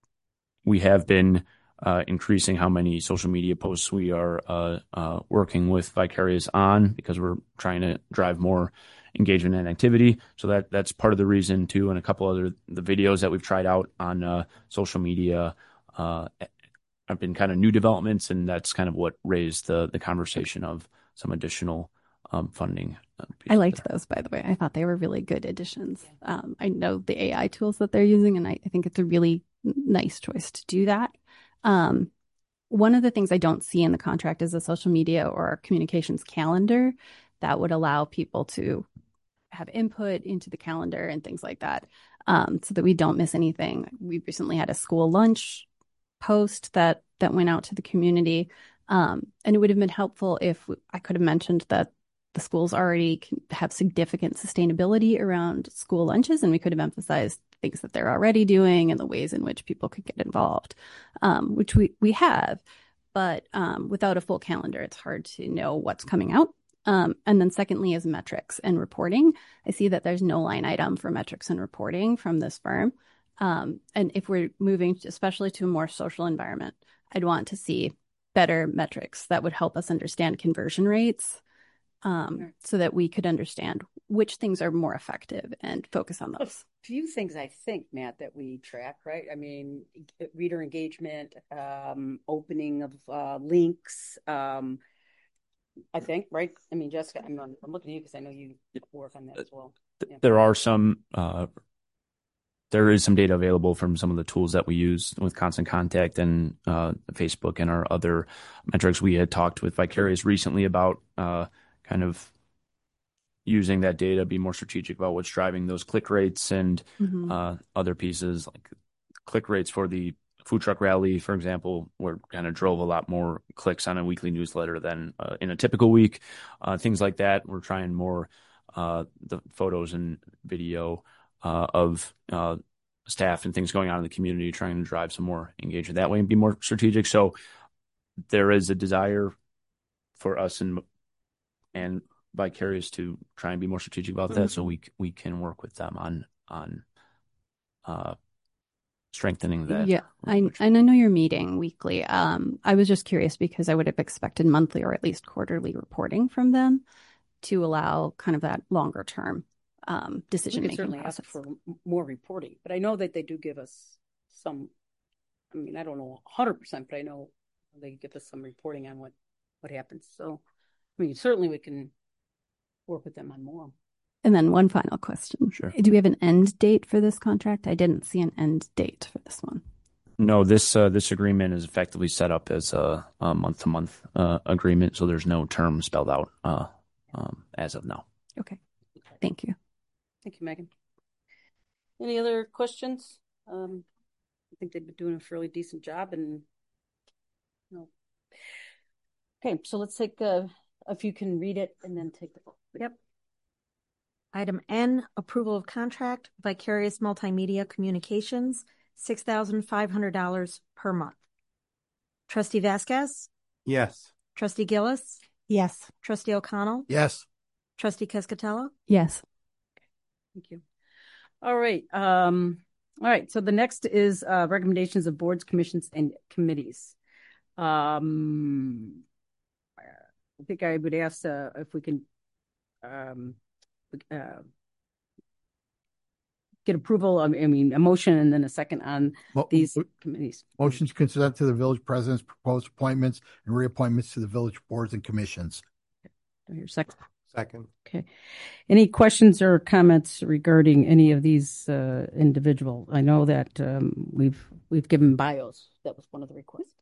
we have been uh, increasing how many social media posts we are uh, uh, working with Vicarious on, because we're trying to drive more engagement and activity. So that that's part of the reason too, and a couple other the videos that we've tried out on uh, social media uh, have been kind of new developments, and that's kind of what raised the the conversation of some additional um, funding. I liked those, by the way. I thought they were really good additions. Um, I know the A I tools that they're using, and I, I think it's a really nice choice to do that. Um, one of the things I don't see in the contract is a social media or communications calendar that would allow people to have input into the calendar and things like that, um, so that we don't miss anything. We recently had a school lunch post that that went out to the community. Um, and it would have been helpful if I could have mentioned that the schools already have significant sustainability around school lunches, and we could have emphasized things that they're already doing and the ways in which people could get involved, um, which we, we have. But um, without a full calendar, it's hard to know what's coming out. Um, and then secondly is metrics and reporting. I see that there's no line item for metrics and reporting from this firm. Um, and if we're moving, especially to a more social environment, I'd want to see better metrics that would help us understand conversion rates, um, sure. so that we could understand which things are more effective and focus on those. A few things I think, Matt, that we track, right? I mean, reader engagement, um, opening of uh, links, um, I think, right? I mean, Jessica, I'm, I'm looking at you because I know you work on that as well. Yeah. There are some uh, there is some data available from some of the tools that we use with Constant Contact and uh, Facebook and our other metrics. We had talked with Vicarious recently about uh, kind of using that data, be more strategic about what's driving those click rates and mm-hmm. uh, other pieces, like click rates for the food truck rally, for example, where kind of drove a lot more clicks on a weekly newsletter than uh, in a typical week. Uh, things like that. We're trying more uh, the photos and video Uh, of uh, staff and things going on in the community, trying to drive some more engagement that way and be more strategic. So there is a desire for us and and Vicarious to try and be more strategic about that, so we we can work with them on on uh, strengthening that. Yeah, I and I know you're meeting weekly. Um, I was just curious because I would have expected monthly or at least quarterly reporting from them to allow kind of that longer term um, decision making certainly process. ask for more reporting, but I know that they do give us some. I mean, I don't know one hundred percent, but I know they give us some reporting on what what happens. So, I mean, certainly we can work with them on more. And then one final question. Sure. Do we have an end date for this contract? I didn't see an end date for this one. No, this uh, this agreement is effectively set up as a, a month-to-month uh, agreement, so there's no term spelled out uh, um, as of now. Okay. Thank you. Thank you, Megan. Any other questions? Um, I think they've been doing a fairly decent job, and no. Okay, so let's take uh, if you can read it and then take the vote. Yep. Item N, approval of contract, Vicarious Multimedia Communications, six thousand five hundred dollars per month. Trustee Vasquez? Yes. Trustee Gillis? Yes. Trustee O'Connell? Yes. Trustee Cascatello? Yes. Thank you. All right. Um, all right. So the next is uh, recommendations of boards, commissions, and committees. Um, I think I would ask uh, if we can um, uh, get approval. Of, I mean, a motion and then a second on Mo- these mo- committees. Motion to consent to the village president's proposed appointments and reappointments to the village boards and commissions. Do I hear a second? Second. Okay. Any questions or comments regarding any of these uh, individual? I know that um, we've we've given bios. That was one of the requests.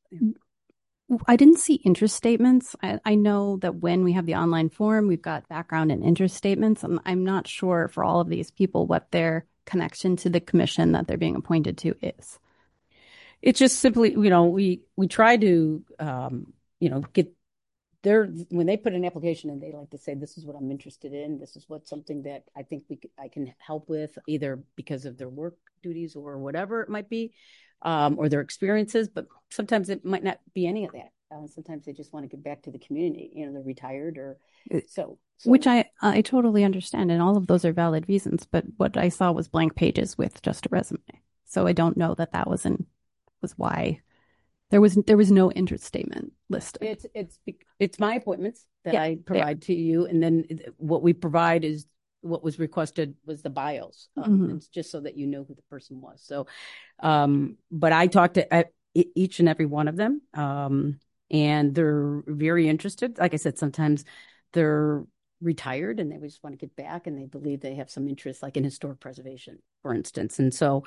I didn't see interest statements. I, I know that when we have the online form, we've got background and interest statements. I'm, I'm not sure for all of these people what their connection to the commission that they're being appointed to is. It's just simply, you know, we we try to, um, you know, get their when they put an application in, they like to say, this is what I'm interested in. This is what something that I think we could, I can help with, either because of their work duties or whatever it might be, um, or their experiences. But sometimes it might not be any of that. Uh, sometimes they just want to get back to the community. You know, they're retired or so. so. Which I I totally understand, and all of those are valid reasons. But what I saw was blank pages with just a resume. So I don't know that that was an was why. There was there was no interest statement listed. It's it's it's my appointments that Yeah, I provide to you, and then what we provide is what was requested was the bios. Um, Mhm. It's just so that you know who the person was. So, um, but I talked to uh, e- each and every one of them, um, and they're very interested. Like I said, sometimes they're retired and they just want to get back, and they believe they have some interest, like in historic preservation, for instance. And so,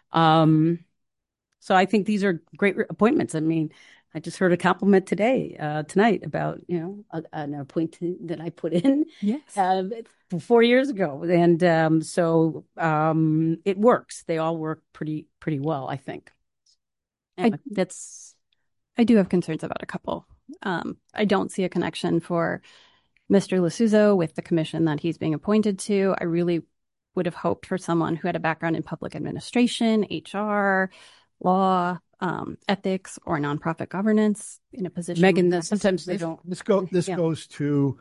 um. So I think these are great re- appointments. I mean, I just heard a compliment today, uh, tonight about, you know, a, an appointment that I put in Yes. uh, four years ago. And um, so um, it works. They all work pretty, pretty well, I think. Anyway, I, that's. I do have concerns about a couple. Um, I don't see a connection for Mister Lasuzo with the commission that he's being appointed to. I really would have hoped for someone who had a background in public administration, H R, law, um, ethics, or nonprofit governance in a position. Megan, that sometimes they This, don't. this go this Yeah. goes to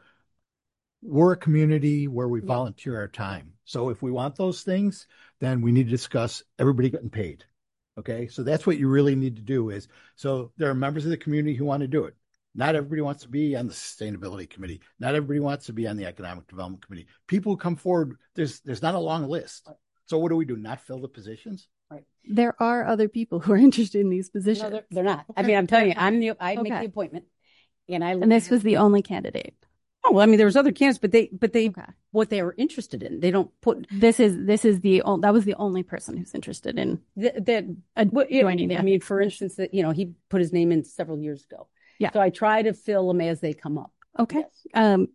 we're a community where we Yeah. volunteer our time. So if we want those things, then we need to discuss everybody getting paid. Okay, so that's what you really need to do is so there are members of the community who want to do it. Not everybody wants to be on the sustainability committee. Not everybody wants to be on the economic development committee. People who come forward, there's there's not a long list. So what do we do? Not fill the positions? Right. There are other people who are interested in these positions. No, they're, they're not. I mean, I'm telling you, I'm the, I make Okay. the appointment, and I. And this was the only candidate. Oh, well, I mean, there was other candidates, but they, but they, Okay. what they were interested in, they don't put This is this is the o- that was the only person who's interested in that. that uh, what, yeah, joining the I mean, for instance, that you know, he put his name in several years ago. Yeah. So I try to fill them as they come up. Okay. Yes. Um,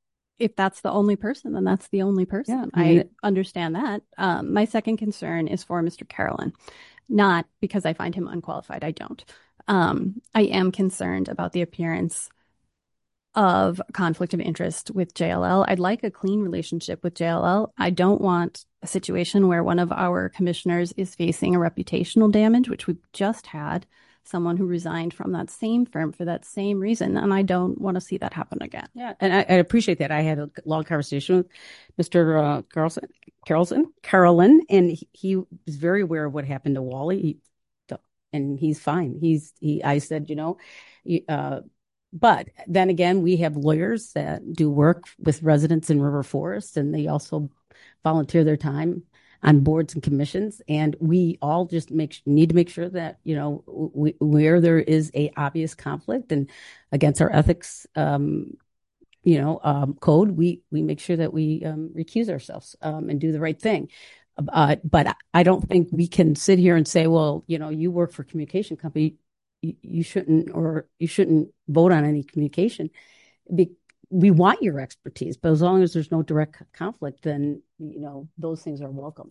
if that's the only person, then that's the only person. Yeah, I mean, I understand that. Um, my second concern is for Mister Carolyn, not because I find him unqualified. I don't. Um, I am concerned about the appearance of conflict of interest with J L L. I'd like a clean relationship with J L L. I don't want a situation where one of our commissioners is facing a reputational damage, which we just had. Someone who resigned from that same firm for that same reason, and I don't want to see that happen again. Yeah, and I, I appreciate that. I had a long conversation with Mister Uh, Carlson, Carlson, Carolyn, and he, he was very aware of what happened to Wally, he, and he's fine. He's he. I said, you know, uh, but then again, we have lawyers that do work with residents in River Forest, and they also volunteer their time on boards and commissions, and we all just make need to make sure that, you know, we, where there is a obvious conflict and against our ethics um, you know, um, code, we we make sure that we um, recuse ourselves um, and do the right thing. Uh, but I don't think we can sit here and say, well, you know, you work for a communication company, you, you shouldn't, or you shouldn't vote on any communication. Be, we want your expertise, but as long as there's no direct conflict, then, you know, those things are welcomed.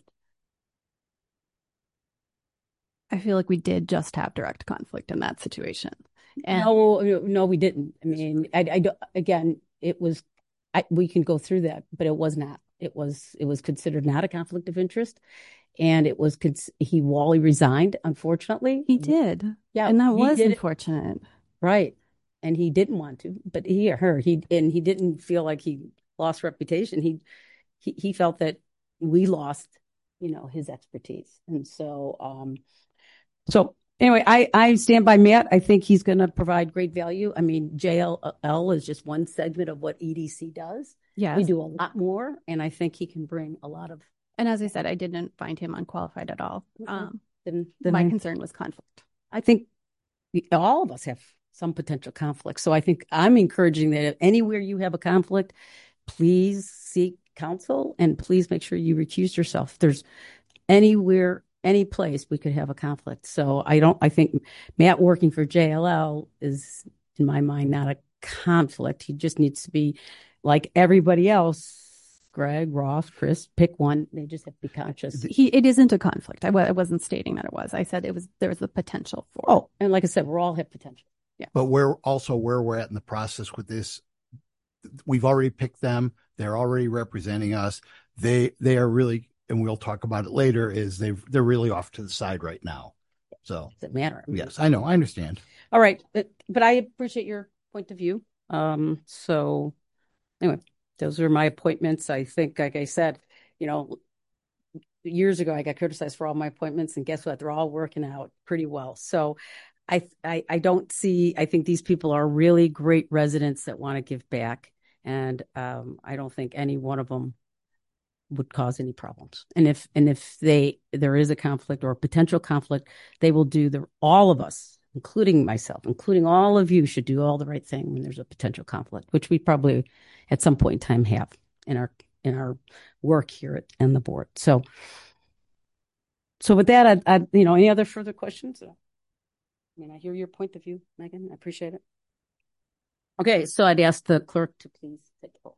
I feel like we did just have direct conflict in that situation. And no, no, we didn't. I mean, I, I again, it was, I, we can go through that, but it was not. It was, it was considered not a conflict of interest, and it was. He Wally resigned. Unfortunately, he did. Yeah, and that was unfortunate, right? And he didn't want to, but he or her, he and he didn't feel like he lost reputation. He, he, he felt that we lost, you know, his expertise, and so, um, so. Anyway, I, I stand by Matt. I think he's going to provide great value. I mean, J L L is just one segment of what E D C does. Yeah, we do a lot more, and I think he can bring a lot of. And as I said, I didn't find him unqualified at all. Um, then, then my I, concern was conflict. I think we, all of us have some potential conflict. So I think I'm encouraging that if anywhere you have a conflict, please seek counsel and please make sure you recuse yourself. If there's anywhere. Any place we could have a conflict. So I don't, I think Matt working for J L L is, in my mind, not a conflict. He just needs to be like everybody else. Greg, Ross, Chris, pick one. They just have to be conscious. He, it isn't a conflict. I, w- I wasn't stating that it was. I said it was, there was a potential for. Oh, and like I said, we're all have potential. Yeah. But we're also where we're at in the process with this. We've already picked them. They're already representing us. They, they are really, and we'll talk about it later, is they they're really off to the side right now. So does it matter? I mean, yes, I know, I understand. All right, but, but I appreciate your point of view. Um, so anyway, those are my appointments. I think, like I said, you know, years ago I got criticized for all my appointments, and guess what? They're all working out pretty well. So I I, I don't see. I think these people are really great residents that want to give back, and um, I don't think any one of them would cause any problems. And if and if they there is a conflict or a potential conflict, they will do the all of us, including myself, including all of you, should do all the right thing when there's a potential conflict, which we probably at some point in time have in our in our work here at and the board. So so with that, I, I you know, any other further questions? I mean, I hear your point of view, Megan. I appreciate it. Okay, so I'd ask the clerk to please take the vote.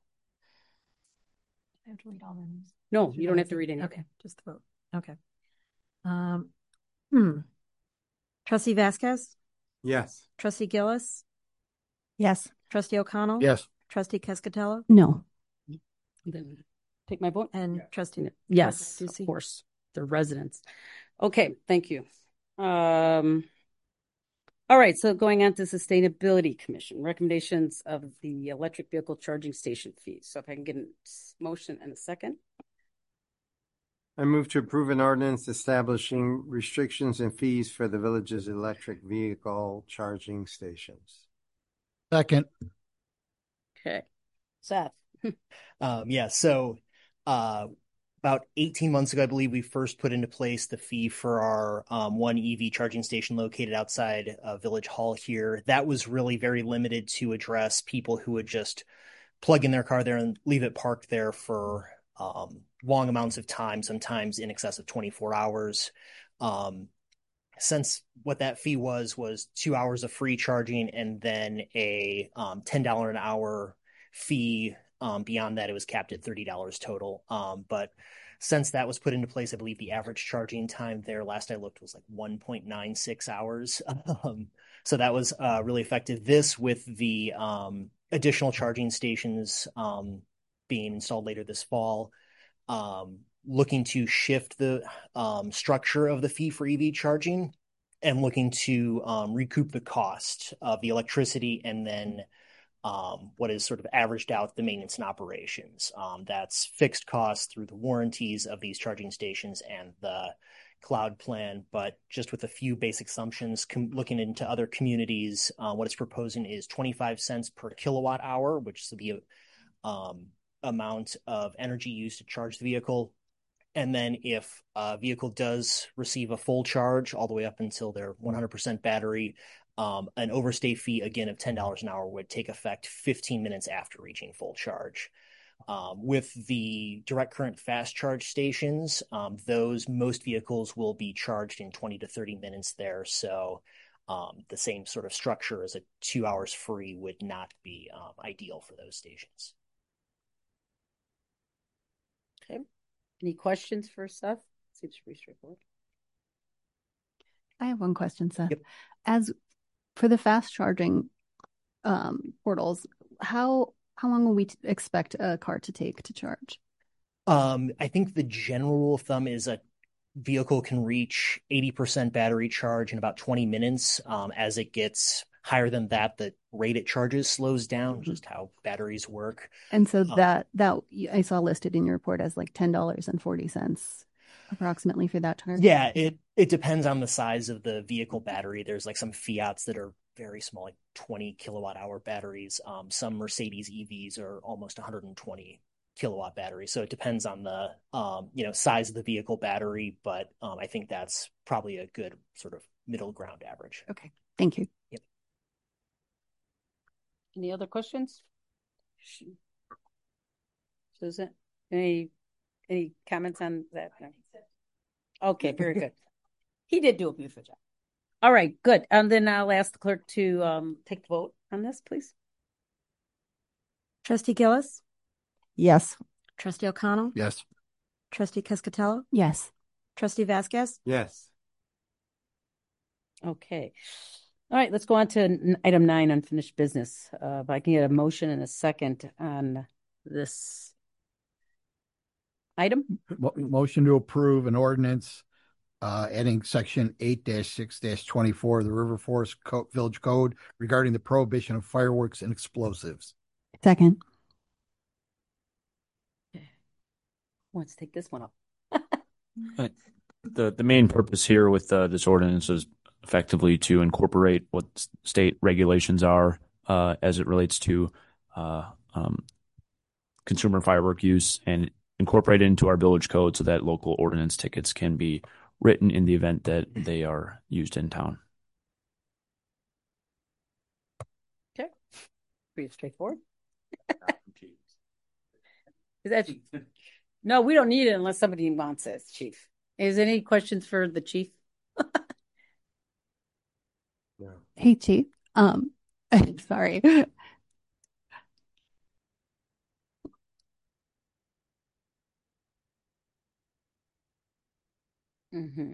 I have to read all the names. No, you don't have to read any. Okay, just the vote. Okay. Um, hmm. Trustee Vasquez? Yes. Trustee Gillis? Yes. Trustee O'Connell? Yes. Trustee Cascatello? No. Then take my vote. And Trustee Yes, of course. They're residents. Okay, thank you. Um, all right, so going on to Sustainability Commission, recommendations of the electric vehicle charging station fees. So if I can get a motion and a second. I move to approve an ordinance establishing restrictions and fees for the village's electric vehicle charging stations. Second. Okay. Seth. um, yeah, so uh, about eighteen months ago, I believe we first put into place the fee for our um, one E V charging station located outside uh, Village Hall here. That was really very limited to address people who would just plug in their car there and leave it parked there for um, long amounts of time, sometimes in excess of twenty-four hours. Um, since what that fee was, was two hours of free charging and then a um, ten dollars an hour fee. Um, beyond that, it was capped at thirty dollars total. Um, but since that was put into place, I believe the average charging time there, last I looked, was like one point nine six hours. Um, so that was uh, really effective. This with the um, additional charging stations um, being installed later this fall, um, looking to shift the um, structure of the fee for E V charging and looking to um, recoup the cost of the electricity and then Um, what is sort of averaged out the maintenance and operations. Um, that's fixed costs through the warranties of these charging stations and the cloud plan, but just with a few basic assumptions, com- looking into other communities, uh, what it's proposing is twenty-five cents per kilowatt hour, which is the um, amount of energy used to charge the vehicle. And then if a vehicle does receive a full charge all the way up until their one hundred percent battery, Um, an overstay fee, again, of ten dollars an hour would take effect fifteen minutes after reaching full charge. Um, with the direct current fast charge stations, um, those most vehicles will be charged in twenty to thirty minutes there. So um, the same sort of structure as a two hours free would not be um, ideal for those stations. Okay. Any questions for Seth? Seems pretty straightforward. I have one question, Seth. Yep. As for the fast charging um, portals, how how long will we t- expect a car to take to charge? Um, I think the general rule of thumb is a vehicle can reach eighty percent battery charge in about twenty minutes. Um, as it gets higher than that, the rate it charges slows down, mm-hmm. just how batteries work. And so um, that that I saw listed in your report as like ten dollars and forty cents approximately for that charge. Yeah, it it depends on the size of the vehicle battery. There's like some Fiats that are very small, like twenty kilowatt hour batteries. Um, some Mercedes E Vs are almost one hundred twenty kilowatt batteries. So it depends on the um, you know, size of the vehicle battery, but um, I think that's probably a good sort of middle ground average. Okay, thank you. Yep. Any other questions? Susan, any any comments on that? Okay, very good. He did do a beautiful job. All right, good. And then I'll ask the clerk to um, take the vote on this, please. Trustee Gillis? Yes. Trustee O'Connell? Yes. Trustee Cascatello? Yes. Trustee Vasquez? Yes. Okay. All right, let's go on to n- item nine, unfinished business. Uh, if I can get a motion and a second on this item. Mo- Motion to approve an ordinance uh, adding section eight six twenty-four of the River Forest Co- Village Code regarding the prohibition of fireworks and explosives. Second. Let's take this one up. Uh, the the main purpose here with uh, this ordinance is effectively to incorporate what s- state regulations are uh, as it relates to uh, um, consumer firework use and incorporate it into our village code so that local ordinance tickets can be written in the event that they are used in town. Okay. Pretty straightforward. Is that no, we don't need it unless somebody wants it, Chief. Is there any questions for the chief? No. Hey, Chief. Um, sorry. Mm-hmm.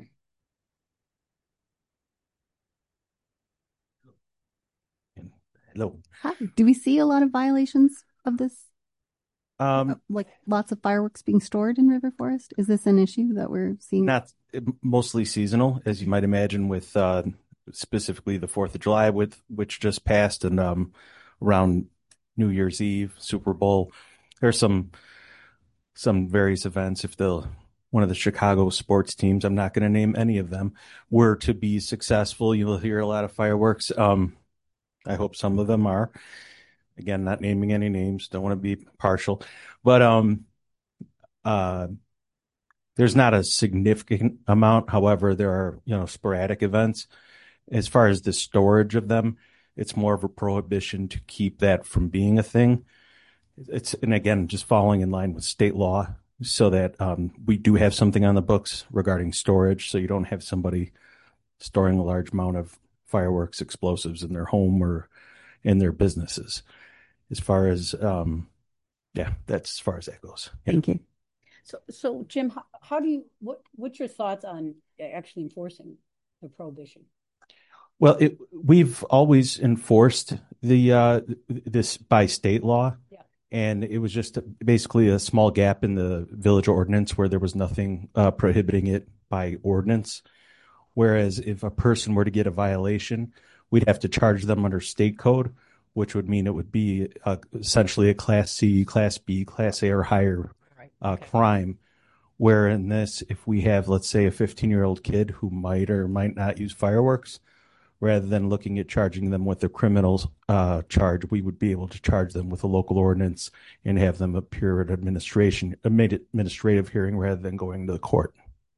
Hello. Hi. Do we see a lot of violations of this? Um, like lots of fireworks being stored in River Forest? Is this an issue that we're seeing? Not mostly seasonal, as you might imagine, with uh, specifically the fourth of July, with which just passed, and um, around New Year's Eve, Super Bowl. There's some some various events. If the one of the Chicago sports teams, I'm not going to name any of them, were to be successful, you will hear a lot of fireworks. Um, I hope some of them are. Again, not naming any names, don't want to be partial, but um, uh, there's not a significant amount. However, there are, you know, sporadic events. As far as the storage of them, it's more of a prohibition to keep that from being a thing. It's, and again, just falling in line with state law so that um, we do have something on the books regarding storage. So you don't have somebody storing a large amount of fireworks, explosives in their home or in their businesses. As far as, um, yeah, that's as far as that goes. Yeah. Thank you. So, so Jim, how, how do you, what, what's your thoughts on actually enforcing the prohibition? Well, it, we've always enforced the uh, this by state law, yeah. And it was just basically a small gap in the village ordinance where there was nothing uh, prohibiting it by ordinance. Whereas if a person were to get a violation, we'd have to charge them under state code, which would mean it would be uh, essentially a Class C, Class B, Class A or higher right. uh, okay. crime. Where in this, if we have, let's say, a fifteen-year-old kid who might or might not use fireworks, rather than looking at charging them with a criminal uh, charge, we would be able to charge them with a local ordinance and have them appear at administration, administrative hearing rather than going to the court.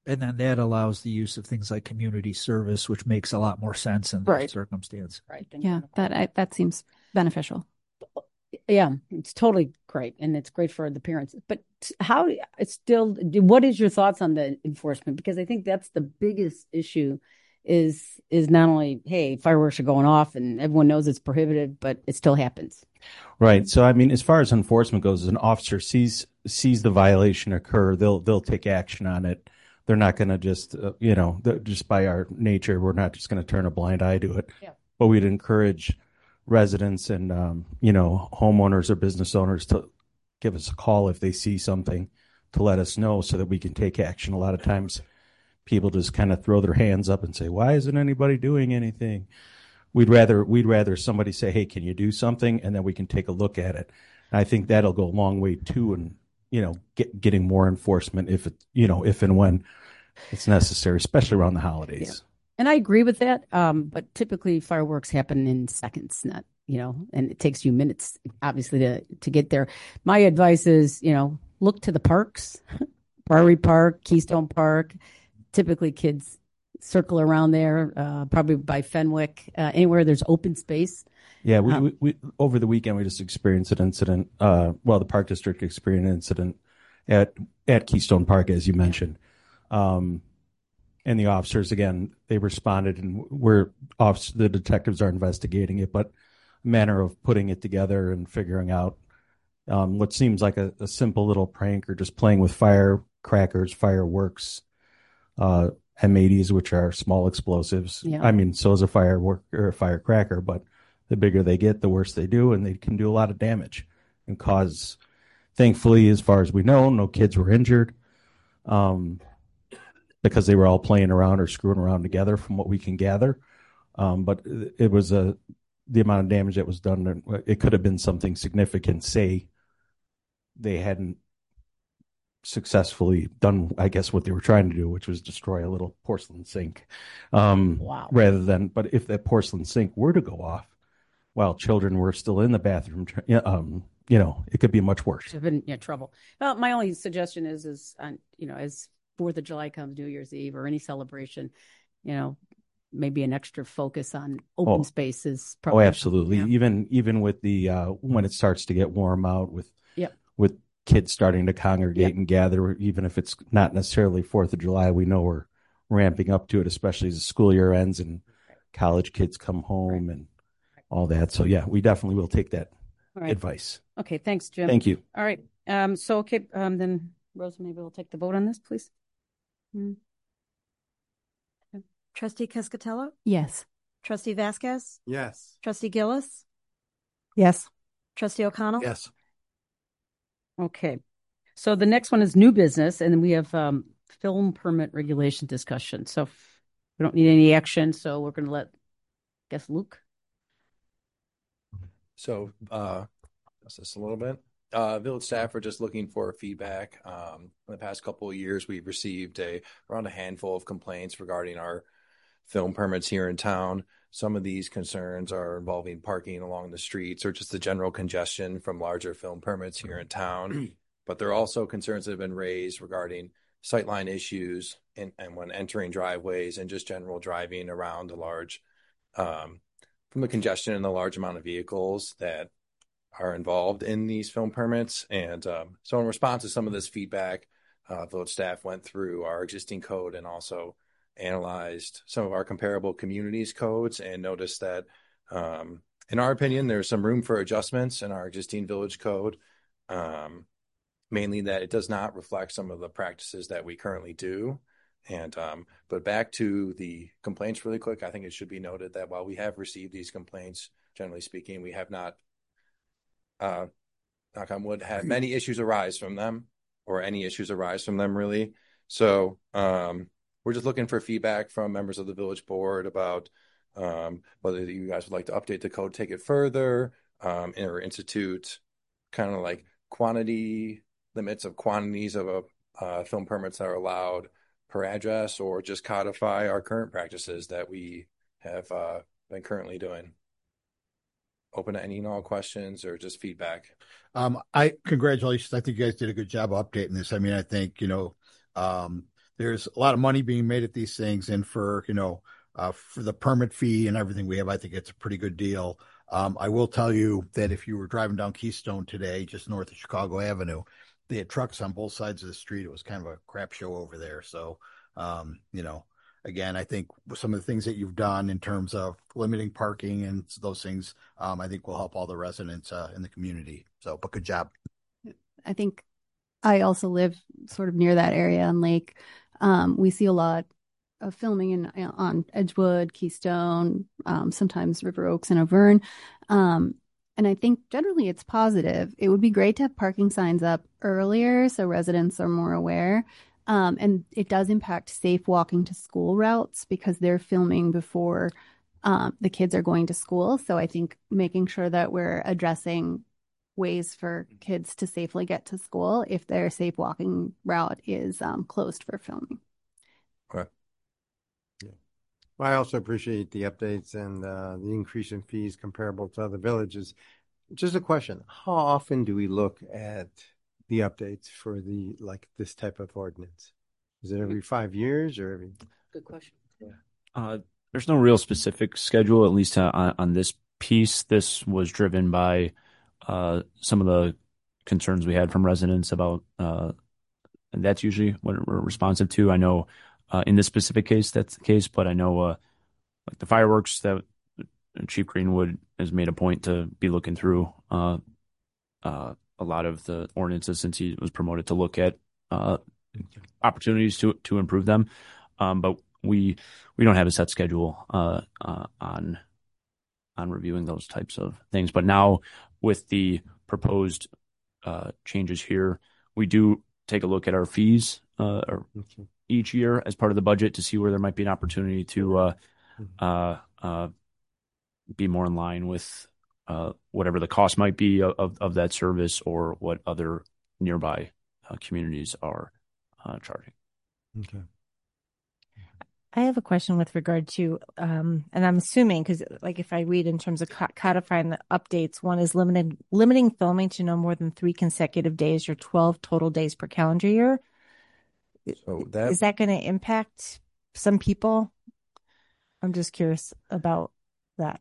And then that allows the use of things like community service, which makes a lot more sense in Right. that circumstance. Right. Yeah, that I, that seems beneficial. Yeah, it's totally great, and it's great for the parents. But how it's still, what is your thoughts on the enforcement? Because I think that's the biggest issue. Is is not only, hey, fireworks are going off and everyone knows it's prohibited, but it still happens. Right. So I mean, as far as enforcement goes, an officer sees sees the violation occur, they'll they'll take action on it. They're not going to just, uh, you know, just by our nature, we're not just going to turn a blind eye to it. Yeah. But we'd encourage residents and, um, you know, homeowners or business owners to give us a call if they see something, to let us know so that we can take action. A lot of times people just kind of throw their hands up and say, why isn't anybody doing anything? We'd rather we'd rather somebody say, hey, can you do something? And then we can take a look at it. And I think that'll go a long way too, and you know, get, getting more enforcement if it, you know, if and when it's necessary, especially around the holidays. Yeah. And I agree with that. Um, but typically fireworks happen in seconds, not, you know, and it takes you minutes, obviously, to, to get there. My advice is, you know, look to the parks, Prairie Park, Keystone Park. Typically kids circle around there, uh, probably by Fenwick, uh, anywhere there's open space. Yeah, we, um, we, we over the weekend we just experienced an incident. Uh, well, the Park District experienced an incident at at Keystone Park, as you mentioned. Um, and the officers, again, they responded, and we're office, the detectives are investigating it, but a manner of putting it together and figuring out um, what seems like a, a simple little prank, or just playing with firecrackers, fireworks, uh, M eighties, which are small explosives. Yeah. I mean, so is a firework or a firecracker, but the bigger they get, the worse they do, and they can do a lot of damage and cause, thankfully, as far as we know, no kids were injured. Um, because they were all playing around or screwing around together from what we can gather. Um, but it was a, the amount of damage that was done, it could have been something significant. Say they hadn't successfully done, I guess, what they were trying to do, which was destroy a little porcelain sink. Um, wow. Rather than, but if that porcelain sink were to go off while children were still in the bathroom, um, you know, it could be much worse. Have been yeah, trouble. Well, my only suggestion is, is on, you know, as Fourth of July comes, New Year's Eve, or any celebration, you know, maybe an extra focus on open Oh. spaces. Oh, absolutely. Yeah. Even even with the uh, when it starts to get warm out, with Yep. with kids starting to congregate Yep. and gather, even if it's not necessarily Fourth of July, we know we're ramping up to it, especially as the school year ends and college kids come home and all that. So yeah, we definitely will take that All right. advice. Okay, thanks, Jim. Thank you. All right. Um. So okay. Um. Then Rose, maybe we'll take the vote on this, please. Hmm. Trustee Cascatello? Yes. Trustee Vasquez? Yes. Trustee Gillis? Yes. Trustee O'Connell? Yes. Okay. So the next one is new business, and then we have um, film permit regulation discussion. So if we don't need any action, so we're going to let, I guess, Luke. So, uh, just this a little bit. Uh, village staff are just looking for feedback. Um, in the past couple of years, we've received a around a handful of complaints regarding our film permits here in town. Some of these concerns are involving parking along the streets or just the general congestion from larger film permits here in town. But there are also concerns that have been raised regarding sightline issues and, and when entering driveways and just general driving around the large, um, from the congestion and the large amount of vehicles that are involved in these film permits. And um, so in response to some of this feedback, uh, village staff went through our existing code and also analyzed some of our comparable communities codes and noticed that, um, in our opinion, there's some room for adjustments in our existing village code, um, mainly that it does not reflect some of the practices that we currently do. And um, but back to the complaints really quick, I think it should be noted that while we have received these complaints, generally speaking, we have not Uh, knock on wood, had many issues arise from them, or any issues arise from them, really. So um, we're just looking for feedback from members of the village board about um, whether you guys would like to update the code, take it further, um, or institute kind of like quantity limits of quantities of a, uh, film permits that are allowed per address, or just codify our current practices that we have uh, been currently doing. Open to any and all questions or just feedback. Um, I congratulations. I think you guys did a good job of updating this. I mean, I think, you know, um, there's a lot of money being made at these things, and for, you know, uh, for the permit fee and everything we have, I think it's a pretty good deal. Um, I will tell you that if you were driving down Keystone today, just north of Chicago Avenue, they had trucks on both sides of the street. It was kind of a crap show over there. So, um, you know, again, I think some of the things that you've done in terms of limiting parking and those things, um, I think will help all the residents uh, in the community. So, but good job. I think I also live sort of near that area on Lake. Um, we see a lot of filming in on Edgewood, Keystone, um, sometimes River Oaks and Auvergne. Um, and I think generally it's positive. It would be great to have parking signs up earlier so residents are more aware. Um, and it does impact safe walking to school routes because they're filming before um, the kids are going to school. So I think making sure that we're addressing ways for kids to safely get to school if their safe walking route is um, closed for filming. Okay. Yeah. Well, I also appreciate the updates and uh, the increase in fees comparable to other villages. Just a question: how often do we look at the updates for the like this type of ordinance? Is it every five years or every? Good question. Yeah. Uh, there's no real specific schedule, at least uh, on, on this piece. This was driven by uh, some of the concerns we had from residents about, uh, and that's usually what we're responsive to. I know uh, in this specific case, that's the case, but I know uh, like the fireworks that Chief Greenwood has made a point to be looking through uh, uh, a lot of the ordinances since he was promoted to look at uh, opportunities to to improve them. Um, but we we don't have a set schedule uh, uh, on on reviewing those types of things. But now with the proposed uh, changes here, we do take a look at our fees uh, or Okay. each year as part of the budget to see where there might be an opportunity to uh, uh, uh, be more in line with uh, whatever the cost might be of, of that service or what other nearby uh, communities are uh, charging. Okay. I have a question with regard to, um, and I'm assuming, because like if I read in terms of co- codifying the updates, one is limited limiting filming to no more than three consecutive days or twelve total days per calendar year. So that Is that going to impact some people? I'm just curious about that.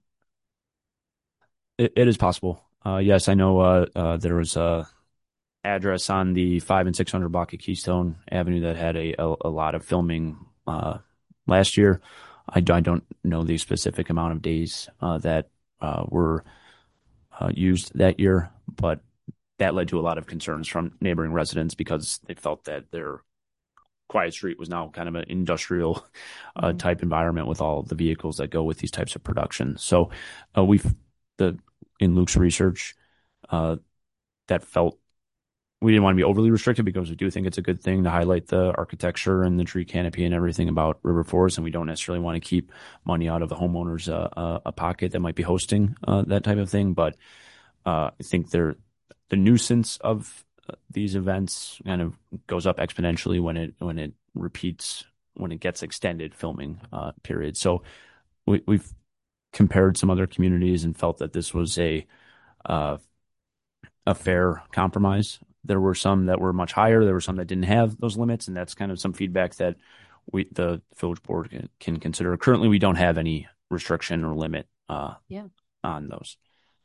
It, it is possible. Uh, yes, I know uh, uh, there was a address on the five and six hundred block of Keystone Avenue that had a, a, a lot of filming uh, last year. I, I don't know the specific amount of days uh, that uh, were uh, used that year, but that led to a lot of concerns from neighboring residents because they felt that their quiet street was now kind of an industrial uh, mm-hmm. type environment with all the vehicles that go with these types of productions. So uh, we've the in Luke's research uh, that felt we didn't want to be overly restricted because we do think it's a good thing to highlight the architecture and the tree canopy and everything about River Forest, and we don't necessarily want to keep money out of the homeowner's uh, uh, a pocket that might be hosting uh, that type of thing. But uh, I think they're, the nuisance of these events kind of goes up exponentially when it when it repeats, when it gets extended filming uh, period. So we, we've compared some other communities and felt that this was a uh, a fair compromise. There were some that were much higher. There were some that didn't have those limits, and that's kind of some feedback that we, the village board, can, can consider. Currently, we don't have any restriction or limit uh, yeah. on those.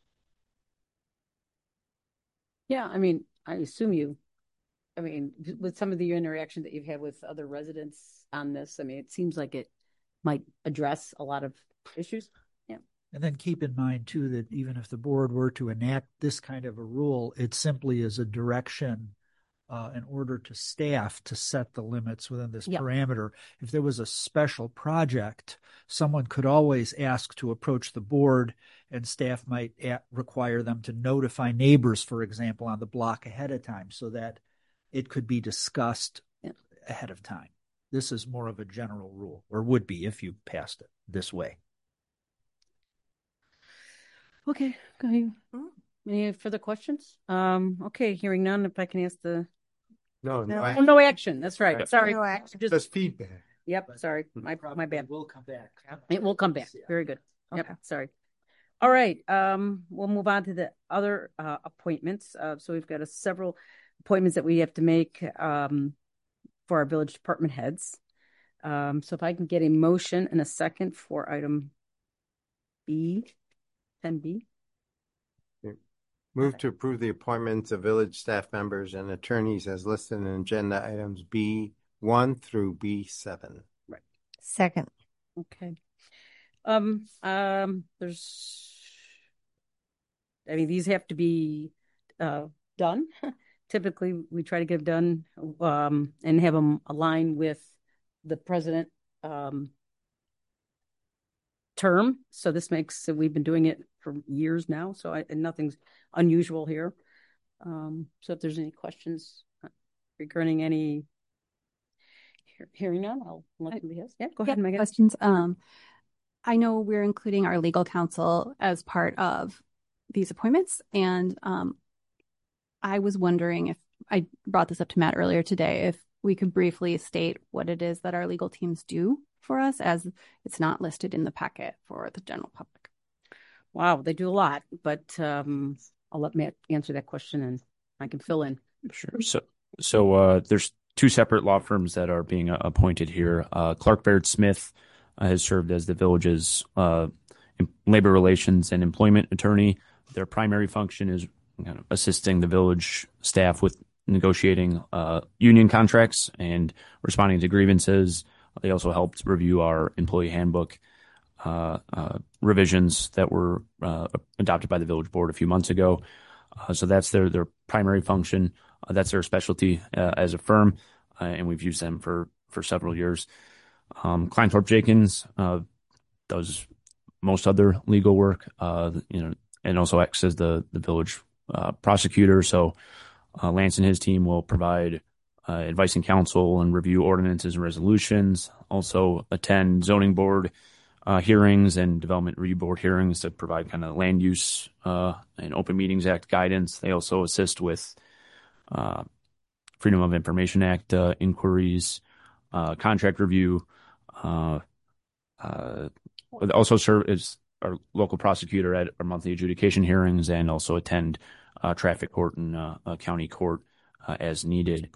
Yeah, I mean, I assume you, I mean, with some of the interaction that you've had with other residents on this, I mean, it seems like it might address a lot of issues. Yeah. And then keep in mind, too, that even if the board were to enact this kind of a rule, it simply is a direction uh, in order to staff to set the limits within this yep. parameter. If there was a special project, someone could always ask to approach the board, and staff might at, require them to notify neighbors, for example, on the block ahead of time so that it could be discussed yep. ahead of time. This is more of a general rule, or would be if you passed it this way. Okay. Any further questions? Um, okay, hearing none, if I can ask the no, no, no, I... oh, no action. That's right. right. Sorry, no action. Just... just feedback. Yep. Sorry, my my bad. It will come back. It will come back. Very good. Okay. Yep. Sorry. All right. Um, we'll move on to the other uh, appointments. Uh, so we've got a several appointments that we have to make. Um, for our village department heads. Um, so if I can get a motion and a second for item B, ten B. Move to approve the appointments of village staff members and attorneys as listed in agenda items B one through B seven. Right. Second. Okay. Um, um, there's, I mean, these have to be uh, done. Typically, we try to get them done um, and have them align with the president um, term. So this makes, so we've been doing it for years now. So I, and nothing's unusual here. Um, so if there's any questions regarding any, hearing none, I'll let them be. Yes. Yeah, go ahead, yeah, Megan. Questions. Um, I know we're including our legal counsel as part of these appointments. And um, I was wondering if, I brought this up to Matt earlier today, if we could briefly state what it is that our legal teams do for us, as it's not listed in the packet for the general public. Wow, they do a lot, but um, I'll let Matt answer that question and I can fill in. Sure. So, so uh, there's two separate law firms that are being uh, appointed here. Uh, Clark Baird Smith uh, has served as the village's uh, labor relations and employment attorney. Their primary function is kind of assisting the village staff with negotiating uh, union contracts and responding to grievances. They also helped review our employee handbook uh, uh, revisions that were uh, adopted by the village board a few months ago. Uh, so that's their their primary function. Uh, that's their specialty uh, as a firm, uh, and we've used them for for several years. Um, Kleinthorpe Jenkins uh, does most other legal work, uh, you know, and also acts as the the village uh, prosecutor. So uh, Lance and his team will provide uh, advice and counsel and review ordinances and resolutions. Also attend zoning board uh, hearings and development review board hearings to provide kind of land use uh, and Open Meetings Act guidance. They also assist with uh, Freedom of Information Act uh, inquiries, uh, contract review. Uh, uh, also serve as our local prosecutor at our monthly adjudication hearings, and also attend uh, traffic court and uh, uh, county court uh, as needed.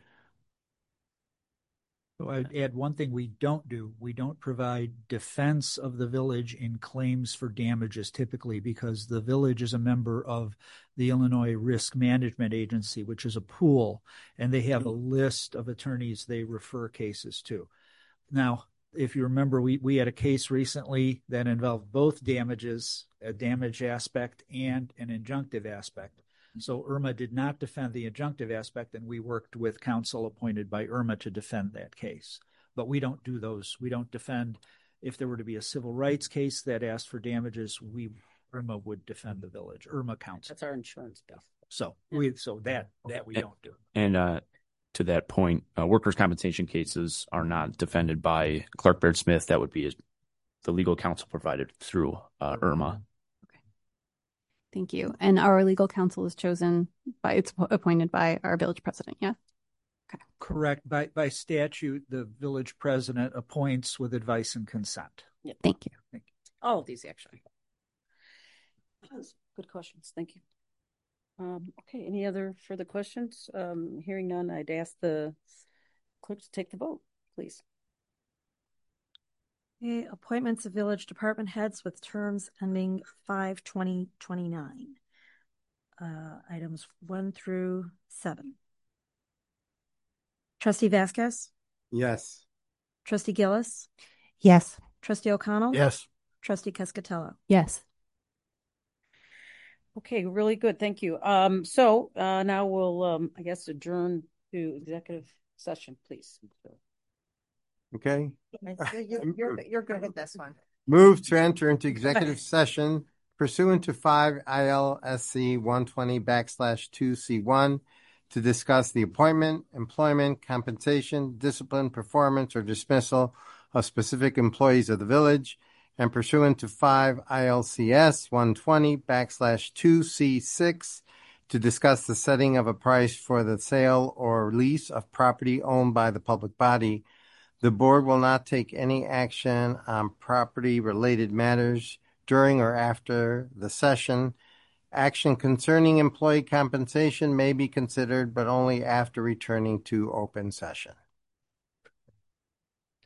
So I'd add one thing we don't do. We don't provide defense of the village in claims for damages typically, because the village is a member of the Illinois Risk Management Agency, which is a pool, and they have a list of attorneys they refer cases to. Now, if you remember, we, we had a case recently that involved both damages, a damage aspect and an injunctive aspect. So Irma did not defend the injunctive aspect, and we worked with counsel appointed by Irma to defend that case. But we don't do those. We don't defend. If there were to be a civil rights case that asked for damages, we Irma would defend the village. Irma counsel. That's our insurance bill. So we so that that we don't do. And uh, to that point, uh, workers' compensation cases are not defended by Clark Baird Smith. That would be his, the legal counsel provided through uh, Irma. Thank you. And our legal counsel is chosen by, it's appointed by our village president, yeah? Okay. Correct. By by statute, the village president appoints with advice and consent. Yeah. Thank you. Thank you. All of these, actually. Good questions. Thank you. Um, okay. Any other further questions? Um, hearing none, I'd ask the clerk to take the vote, please. Okay, appointments of village department heads with terms ending five twenty twenty-nine. Uh, items one through seven. Trustee Vasquez? Yes. Trustee Gillis? Yes. Trustee O'Connell? Yes. Trustee Cascatello? Yes. Okay, really good. Thank you. Um, so uh, now we'll, um, I guess, adjourn to executive session, please. Okay. You're, you're, you're good at this one. Move to enter into executive session pursuant to five I L S C one twenty backslash two C one to discuss the appointment, employment, compensation, discipline, performance, or dismissal of specific employees of the village, and pursuant to five I L C S one twenty backslash two C six to discuss the setting of a price for the sale or lease of property owned by the public body. The board will not take any action on property-related matters during or after the session. Action concerning employee compensation may be considered, but only after returning to open session.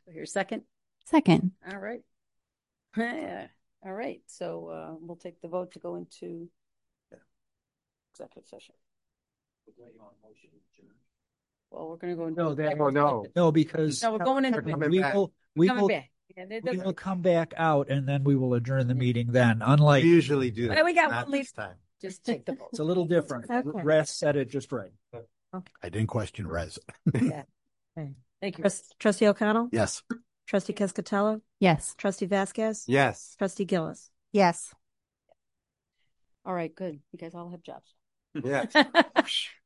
Here's second. Second. All right. Yeah. All right. So uh, we'll take the vote to go into executive session. Well, we're going to go into No, that, Oh, no. no, because No, we're going into we back. will, we Coming will, back. Yeah, that we doesn't- will come back out and then we will adjourn the meeting then, unlike. We usually do Well, we got Not one lead this time. Just take the vote. It's a little different. Okay. Res said it just right. I didn't question Res. Yeah. Okay. Thank you. Trust- Trustee O'Connell? Yes. Trustee Cascatello? Yes. Trustee Vasquez? Yes. Trustee Gillis? Yes. All right, good. You guys all have jobs. Yeah.